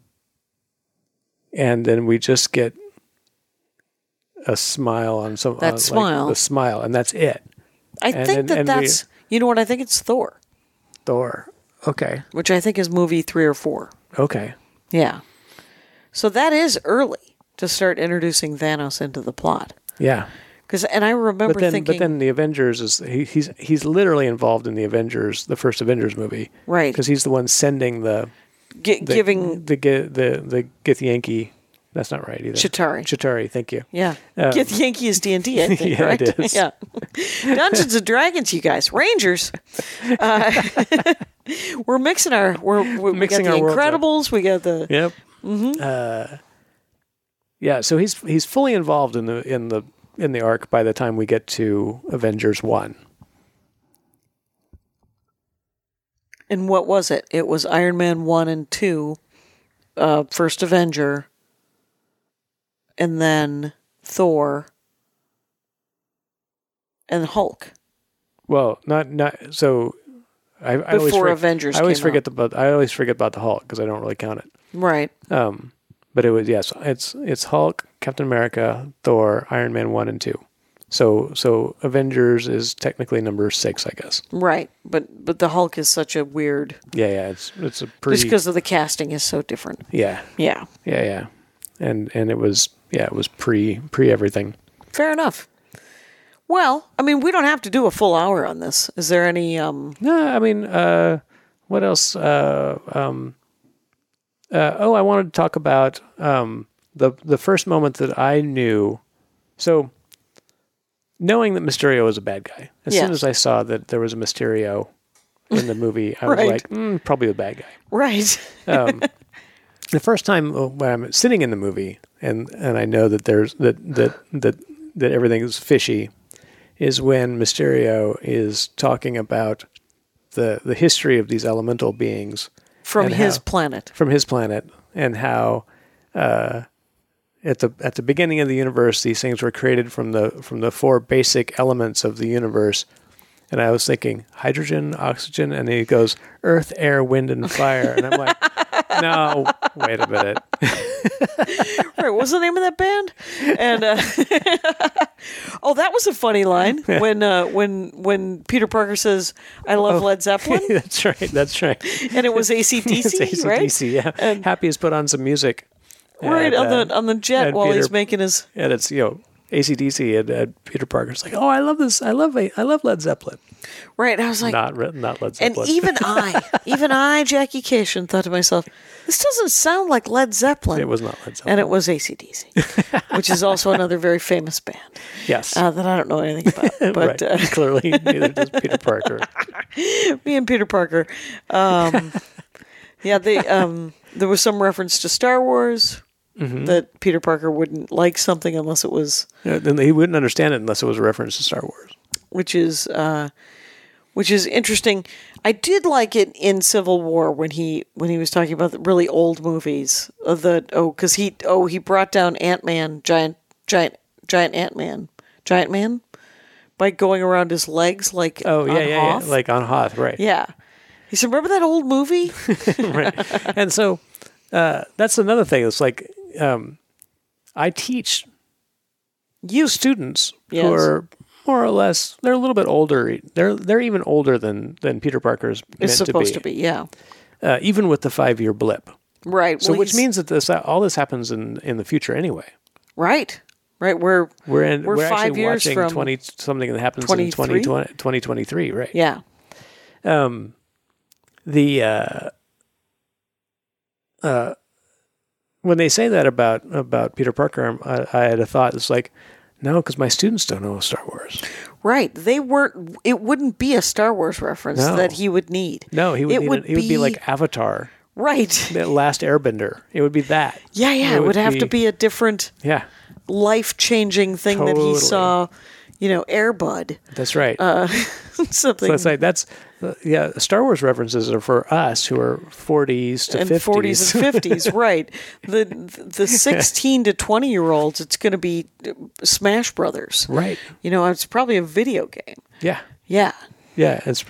and then we just get a smile on some. Smile. The smile, and that's it. I think that's. You know what? I think it's Thor. Thor. Okay. Which I think is movie 3 or 4. Okay. Yeah. So that is early to start introducing Thanos into the plot. Yeah. And I remember thinking, but then the Avengers he's literally involved in the Avengers, the first Avengers movie, right? Because he's the one sending giving the Githyanki. That's not right either. Chitauri. Thank you. Yeah, Githyanki is D&D, I think. Yeah, right? it is. Yeah, Dungeons and Dragons, you guys, Rangers. We're mixing our we got the Incredibles. We got the yep. Mm-hmm. Yeah, so he's fully involved in the arc by the time we get to Avengers 1. And what was it? It was Iron Man 1 and 2, First Avenger, and then Thor, and Hulk. Well, not so. I Avengers. I always forget about the Hulk because I don't really count it. Right. But it was it's Hulk, Captain America, Thor, Iron Man 1 and 2. So Avengers is technically number 6, I guess. Right, but the Hulk is such a weird. Yeah. It's a pretty. Just because of the casting is so different. Yeah. And it was pre everything. Fair enough. Well, I mean, we don't have to do a full hour on this. Is there any? No, I mean, what else? I wanted to talk about the first moment that I knew. So, knowing that Mysterio was a bad guy, as soon as I saw that there was a Mysterio in the movie, I was like, probably the bad guy. Right. The first time when I'm sitting in the movie and I know that there's that everything is fishy, is when Mysterio is talking about the history of these elemental beings from his planet, and how at the beginning of the universe, these things were created from the four basic elements of the universe. And I was thinking hydrogen, oxygen, and he goes earth, air, wind, and fire. And I'm like, no, wait a minute. Right, what was the name of that band? And oh, that was a funny line when Peter Parker says, "I love Led Zeppelin." That's right. And it was AC/DC, It's AC/DC, right? yeah. And, Happy has put on some music. right And, on the jet and while Peter- he's making his. And it's AC/DC, and Peter Parker's like, oh, I love this. I love Led Zeppelin. Right, and I was like, Not Led and Zeppelin. even I, Jackie Cation, thought to myself, this doesn't sound like Led Zeppelin. It was not Led Zeppelin. And it was AC/DC, which is also another very famous band Yes. that I don't know anything about. But right. Clearly, neither does Peter Parker. me and Peter Parker, yeah, there was some reference to Star Wars. Mm-hmm. That Peter Parker wouldn't like something unless it was, Then he wouldn't understand it unless it was a reference to Star Wars. which is interesting. I did like it in Civil War when he was talking about the really old movies. Because he brought down Ant-Man, giant Ant-Man, Giant Man, by going around his legs like Oh on yeah, Hoth. like on Hoth, right? Yeah. He said, "Remember that old movie?" Right. And so that's another thing. It's like I teach students Yes. who are more or less, they're a little bit older. They're even older than Peter Parker's meant It's supposed to be. Yeah. even with the 5-year blip. Right. So well, which he's- means that all this happens in the future anyway. right. We're We're 5 actually years watching from 20 something that happens 23? in 2023, right? yeah. When they say that about Peter Parker, I had a thought. It's like, no, because my students don't know Star Wars. Right. They weren't. It wouldn't be a Star Wars reference No. that he would need. No, he would. It would It would be like Avatar, right. the Last Airbender. It would be that. Yeah. It would have to be a different Yeah, life-changing thing that he Totally. saw. Air Bud. that's right. Something. So it's like Star Wars references are for us who are 40s to and 50s. 40s and 50s, right? The 16 to 20-year-olds, it's going to be Smash Brothers, Right. It's probably a video game. Yeah. Yeah, Yeah. It's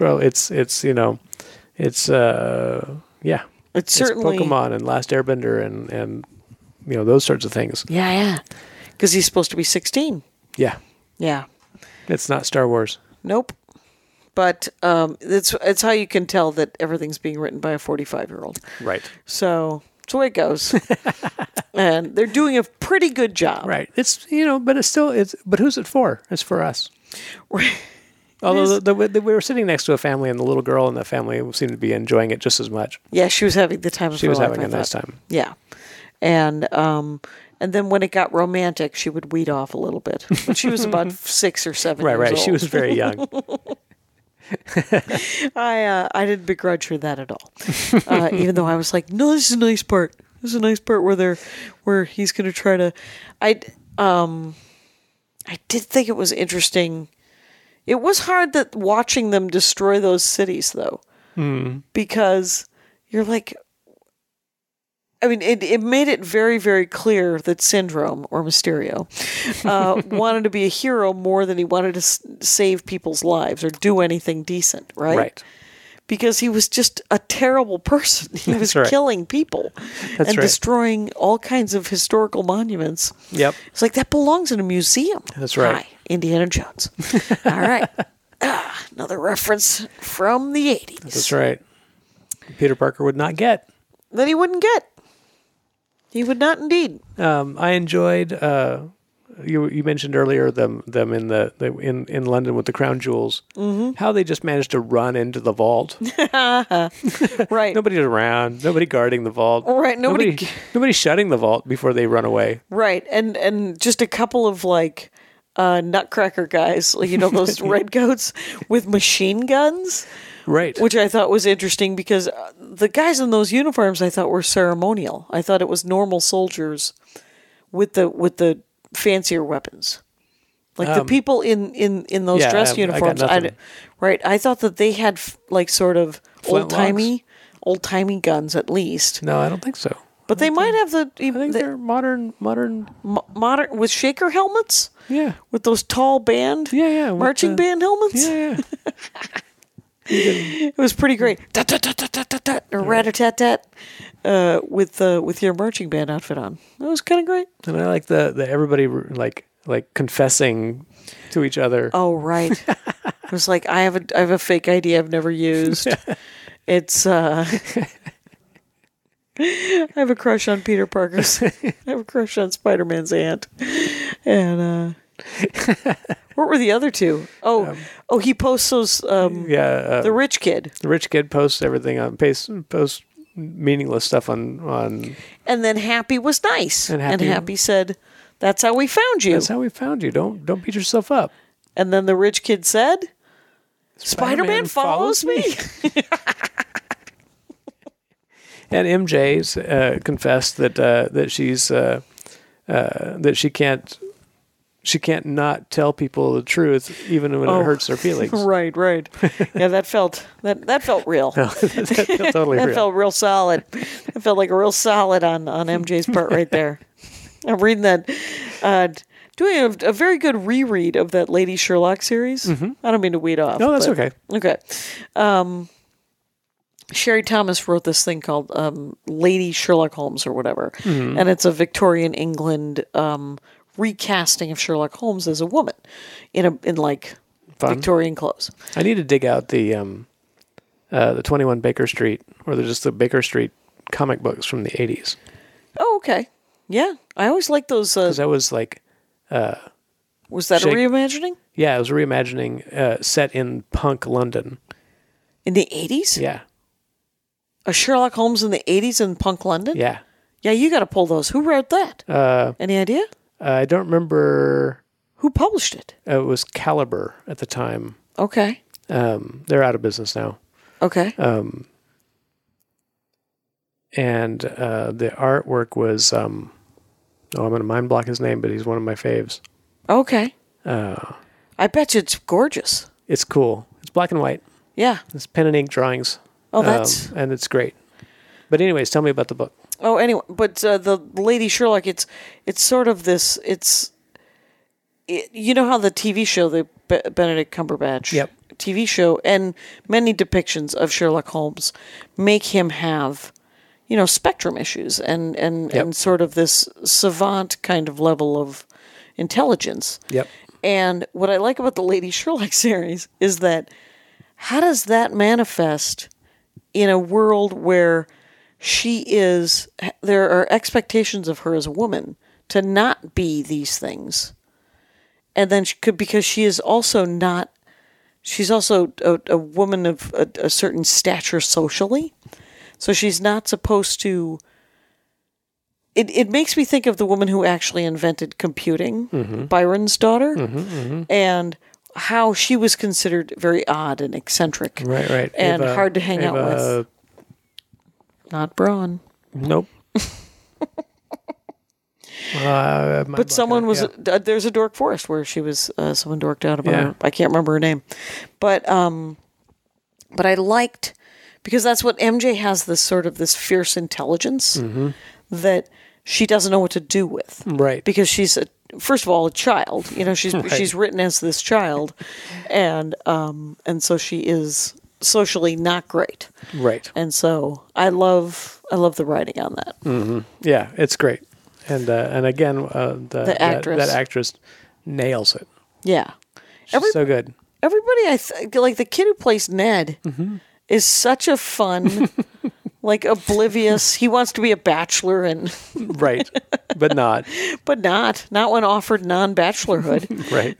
yeah. it's certainly It's Pokemon and Last Airbender and those sorts of things. Yeah, because he's supposed to be 16. Yeah. Yeah, It's not Star Wars. nope. But it's how you can tell that everything's being written by a 45-year-old. Right. So it's the way it goes, and they're doing a pretty good job. Right. It's but who's it for? It's for us. Although we were sitting next to a family, and the little girl in the family seemed to be enjoying it just as much. Yeah, she was having the time of She her was life, having I a nice thought. time. Yeah, and then when it got romantic, she would weed off a little bit. But she was about 6 or 7 years Right. old. She was very young. I didn't begrudge her that at all. Even though I was like, no, this is a nice part. This is a nice part where he's going to try to. I did think it was interesting. It was hard that watching them destroy those cities, though, because you're like. I mean, it made it very, very clear that Syndrome, or Mysterio, wanted to be a hero more than he wanted to save people's lives or do anything decent, right? Right. Because he was just a terrible person. He was right. killing people and right. destroying all kinds of historical monuments. Yep. It's like, that belongs in a museum. That's right. Hi, Indiana Jones. All right. Another reference from the 80s. That's right. Peter Parker would not get. That he wouldn't get. He would not indeed. I enjoyed. You mentioned earlier them in London with the crown jewels. Mm-hmm. How they just managed to run into the vault. Right. Nobody's around. Nobody guarding the vault. Right, nobody- Nobody shutting the vault before they run away. Right. And just a couple of nutcracker guys, those redcoats with machine guns. Right. Which I thought was interesting because the guys in those uniforms I thought were ceremonial. I thought it was normal soldiers with the fancier weapons. Like the people in those dress I got uniforms. nothing. Right. I thought that they had sort of Flintlocks? old timey guns at least. No, I don't think so. But they might have I think they're modern. modern with shaker helmets. Yeah. With those tall band, with marching band helmets. Yeah. It was pretty great. Tut, tut, tut, tut, tut, tut, tut, or rat-a-tat-tat, with your marching band outfit on. That was kind of great. And I like the everybody like confessing to each other. Oh, right. It was like, I have a fake ID I've never used. It's I have a crush on Peter Parker's. I have a crush on Spider-Man's aunt. And what were the other two? Oh, he posts those. The rich kid. The rich kid posts everything on posts meaningless stuff on. And then Happy was nice. And Happy said, "That's how we found you. That's how we found you. Don't beat yourself up." And then the rich kid said, "Spider-Man follows me." And MJ's confessed that she's that she can't not tell people the truth even when it hurts their feelings. Right. Yeah, that felt real. That totally That real. felt real solid. It felt like a real solid on MJ's part right there. I'm reading that, doing a very good reread of that Lady Sherlock series. Mm-hmm. I don't mean to weed off. No, that's okay. Okay. Sherry Thomas wrote this thing called Lady Sherlock Holmes or whatever. Mm-hmm. And it's a Victorian England recasting of Sherlock Holmes as a woman in like Fun. Victorian clothes. I need to dig out the 21 Baker Street, or just the Baker Street comic books from the 80s. Oh, okay. Yeah. I always liked those. Because that was like... was that a reimagining? Yeah, it was a reimagining set in punk London. In the 80s? Yeah. A Sherlock Holmes in the 80s in punk London? Yeah. Yeah, you got to pull those. Who wrote that? Any idea? I don't remember. Who published it? It was Caliber at the time. Okay. They're out of business now. Okay. And the artwork was, I'm going to mind block his name, but he's one of my faves. Okay. I bet you it's gorgeous. It's cool. It's black and white. Yeah. It's pen and ink drawings. Oh, that's... and it's great. But anyways, tell me about the book. Oh, anyway, but the Lady Sherlock, it's sort of this, you know how the TV show, the Benedict Cumberbatch TV show, and many depictions of Sherlock Holmes make him have, spectrum issues and sort of this savant kind of level of intelligence. Yep. And what I like about the Lady Sherlock series is that how does that manifest in a world where there are expectations of her as a woman to not be these things. And then because she is also not, she's also a woman of a certain stature socially. So she's not supposed to, it makes me think of the woman who actually invented computing, mm-hmm. Byron's daughter, mm-hmm, mm-hmm. and how she was considered very odd and eccentric. Right. And hard to hang out with. Not Braun. Nope. But someone was... there's a Dork Forest where she was... someone dorked out about her. I can't remember her name. But I liked... Because that's what... MJ has this sort of this fierce intelligence mm-hmm. that she doesn't know what to do with. Right. Because she's, first of all, a child. She's written as this child. And so she is... socially not great, right? And so I love the writing on that. Mm-hmm. Yeah, it's great, and again, the actress, that actress nails it. Yeah, she's so good. Everybody, like the kid who plays Ned, mm-hmm. is such a fun, like oblivious. He wants to be a bachelor and right, but not when offered non-bachelorhood, right?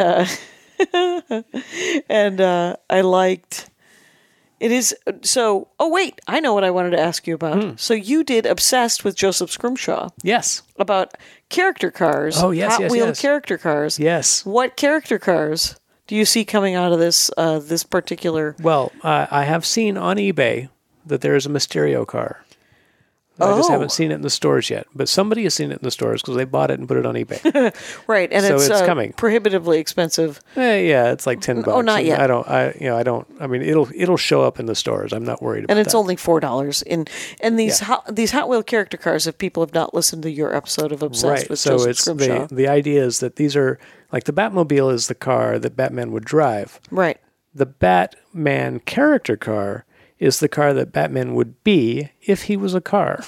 And I liked. It is so. Oh wait, I know what I wanted to ask you about. So you did Obsessed with Joseph Scrimshaw. Yes. About character cars. Oh yes, Hot Wheel character cars. Yes. What character cars do you see coming out of this this particular? Well, I have seen on eBay that there is a Mysterio car. I just Oh. haven't seen it in the stores yet. But somebody has seen it in the stores because they bought it and put it on eBay. Right, and So it's coming. prohibitively expensive. Yeah, it's like $10. Oh, not And yet. I mean, it'll show up in the stores. I'm not worried about And it's that. only $4. And these Yeah. these Hot Wheel character cars, if people have not listened to your episode of Obsessed Right. with So Joseph it's Scrimshaw. the idea is that these are like the Batmobile is the car that Batman would drive. Right. The Batman character car is the car that Batman would be if he was a car.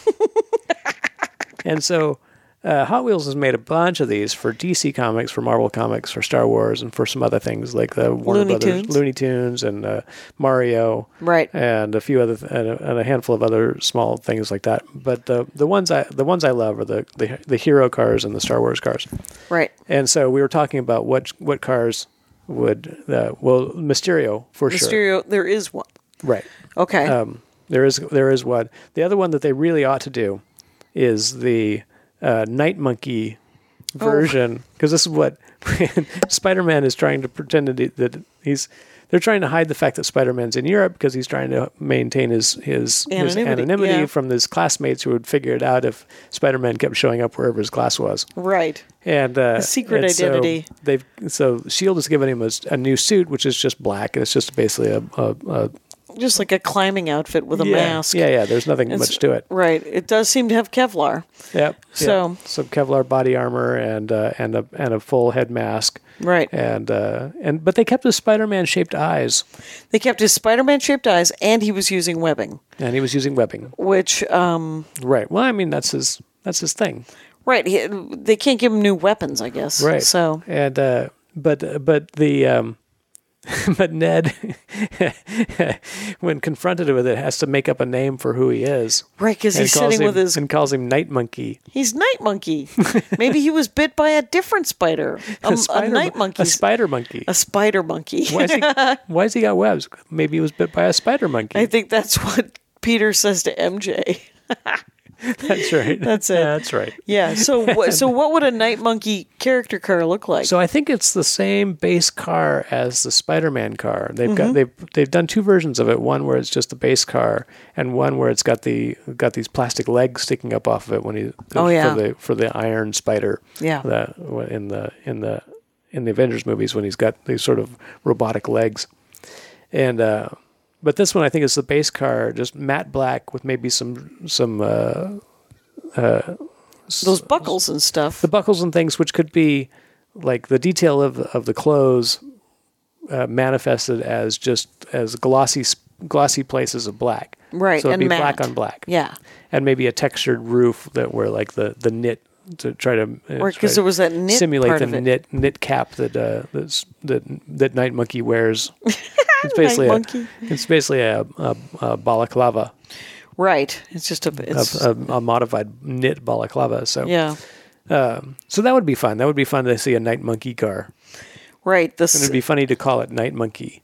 And so Hot Wheels has made a bunch of these for DC Comics, for Marvel Comics, for Star Wars, and for some other things like the Warner Looney Brothers, Tunes. Looney Tunes, and Mario, Right. and a few other and a handful of other small things like that. But the ones I love are the hero cars and the Star Wars cars. Right. And so we were talking about what cars would Mysterio for sure. Mysterio, there is one. Right. Okay. There is one. The other one that they really ought to do is the Night Monkey version, because this is what Spider-Man is trying to pretend that he's. They're trying to hide the fact that Spider-Man's in Europe because he's trying to maintain his anonymity yeah. from his classmates who would figure it out if Spider-Man kept showing up wherever his class was. right. And secret and identity. So Shield has given him a new suit, which is just black, and it's just basically a Just like a climbing outfit with a mask. Yeah. There's nothing It's- much to it. Right. It does seem to have Kevlar. Yep. So- some Kevlar body armor and a full head mask. Right. But they kept his Spider-Man shaped eyes, They kept his Spider-Man shaped eyes, and he was using webbing, and he was using webbing. which, Right. Well, I mean that's his thing. right. They can't give him new weapons, I guess. Right. So, And but the but Ned, when confronted with it, has to make up a name for who he is. right, because And he's calls sitting him- with his. and calls him Night Monkey. He's Night Monkey. Maybe he was bit by a different spider. A night monkey. A spider monkey. A spider monkey. Why has he got webs? Maybe he was bit by a spider monkey. I think that's what Peter says to MJ. That's right. That's it. That's right. Yeah. So what would a Night Monkey character car look like? So I think it's the same base car as the Spider-Man car. They've Mm-hmm. they've done two versions of it. One where it's just the base car, and one where it's got these plastic legs sticking up off of it when he Oh, yeah. for the Iron Spider. Yeah. In the Avengers movies when he's got these sort of robotic legs, and but this one I think is the base car, just matte black with maybe some Those buckles and stuff. the buckles and things, which could be like the detail of the clothes manifested as just as glossy places of black. Right, So it'd and be black matte. on black. Yeah. And maybe a textured roof that where like the knit to try to Right, 'cause there was that knit simulate part the of it. knit cap that Night Monkey wears. It's basically Monkey. it's basically a balaclava, Right. It's just a modified knit balaclava. So yeah. so that would be fun. That would be fun to see a Night Monkey car. Right. And it'd be funny to call it Night Monkey.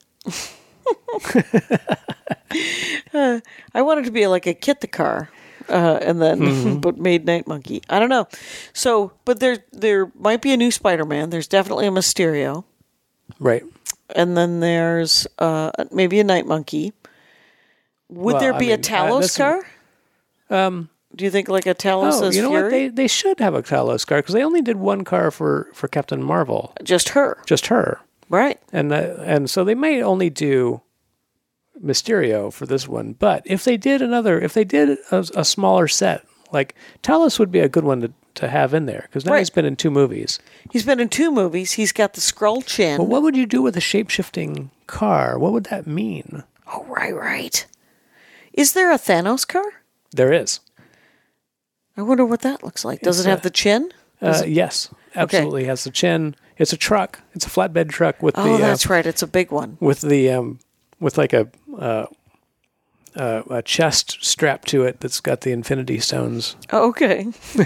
I wanted to be like a Kit the car, and then but made Night Monkey. I don't know. So, but there might be a new Spider-Man. There's definitely a Mysterio, Right. and then there's maybe a Night Monkey. Would Well, there I be a mean, Talos that's- car? Do you think like a Talos as you know Fury? what? They should have a Talos car because they only did one car for Captain Marvel, Just her, just her, right? and so they may only do Mysterio for this one. But if they did a smaller set, like Talos would be a good one to have in there because now Right. he's been in 2 movies. He's been in 2 movies. He's got the Skrull chin. But what would you do with a shape-shifting car? What would that mean? Oh, right. Is there a Thanos car? There is. I wonder what that looks like. Does It's it have the chin? Yes, absolutely has the chin. It's a truck. It's a flatbed truck with Oh, that's right. It's a big one. with the with like a chest strapped to it that's got the Infinity Stones. Oh, okay.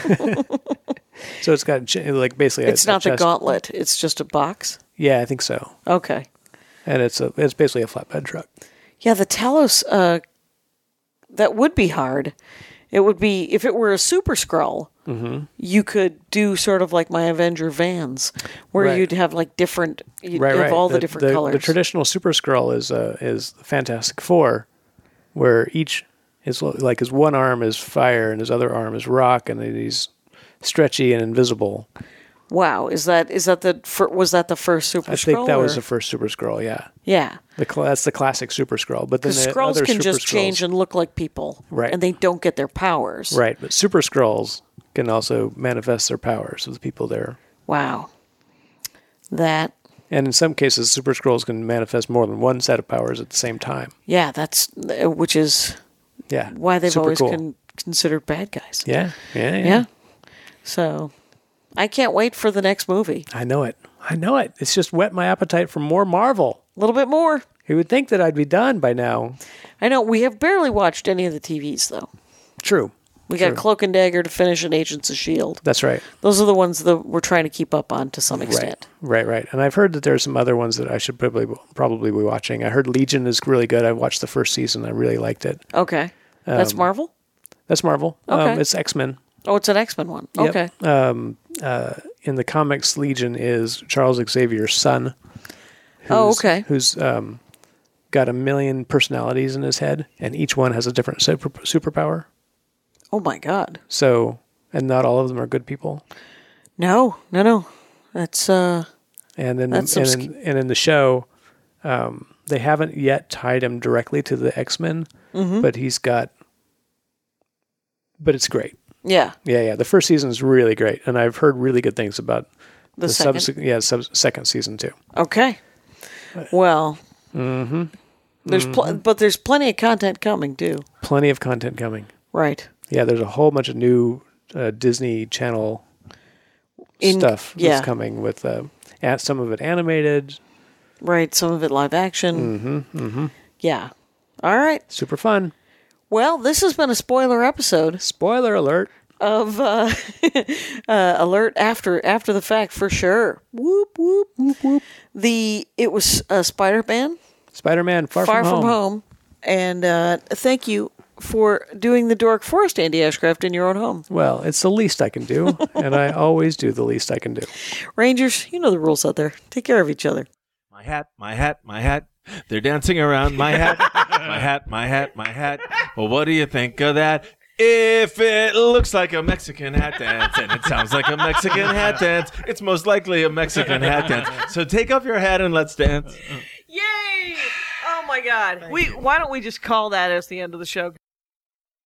So it's got like basically It's not the chest. gauntlet. It's just a box. Yeah, I think so. Okay. And it's basically a flatbed truck. Yeah, the Talos, that would be hard. It would be, if it were a Super Skrull, you could do sort of like my Avenger vans, where Right. you'd have like different, you'd Right, have right. all the different colors. The traditional Super Skrull is the Fantastic Four, where each His one arm is fire and his other arm is rock, and he's stretchy and invisible. Wow, was that the first Super Skrull? I think that was the first Super Skrull. Yeah. Yeah. That's the classic Super Skrull. But then the the Skrulls other can Super just Skrulls, change and look like people, right? And they don't get their powers, right? But Super Skrulls can also manifest their powers with the people there. Wow. That. And in some cases, Super Skrulls can manifest more than one set of powers at the same time. Yeah, which is why they've super always cool. considered bad guys. Yeah. So, I can't wait for the next movie. I know it. It's just whet my appetite for more Marvel. A little bit more. You would think that I'd be done by now. I know. We have barely watched any of the TVs, though. True. We got Cloak and Dagger to finish and Agents of S.H.I.E.L.D. That's right. Those are the ones that we're trying to keep up on to some extent. Right. And I've heard that there's some other ones that I should probably be watching. I heard Legion is really good. I watched the first season. I really liked it. Okay. That's Marvel? That's Marvel. Okay. It's X-Men. Oh, it's an X-Men one. Yep. Okay. In the comics, Legion is Charles Xavier's son. Who's got 1 million personalities in his head, and each one has a different superpower. Oh my God! So, and not all of them are good people. No. That's And in the show, they haven't yet tied him directly to the X-Men, but but it's great. Yeah. The first season is really great, and I've heard really good things about the second. Second season too. Okay. Well. There's plenty of content coming too. Plenty of content coming. Right. Yeah, there's a whole bunch of new Disney Channel stuff that's coming with some of it animated. Right, some of it live action. Yeah. All right. Super fun. Well, this has been a spoiler episode. Spoiler alert. Of alert after the fact for sure. Whoop whoop whoop whoop. It was Spider-Man. Spider-Man Far From Home. And thank you for doing the Dork Forest, Andy Ashcraft, in your own home. Well, it's the least I can do, and I always do the least I can do. Rangers, you know the rules out there. Take care of each other. My hat, my hat, my hat. They're dancing around my hat. My hat, my hat, my hat. Well, what do you think of that? If it looks like a Mexican hat dance and it sounds like a Mexican hat dance, it's most likely a Mexican hat dance. So take off your hat and let's dance. Yay! Oh my God. Why don't we just call that as the end of the show?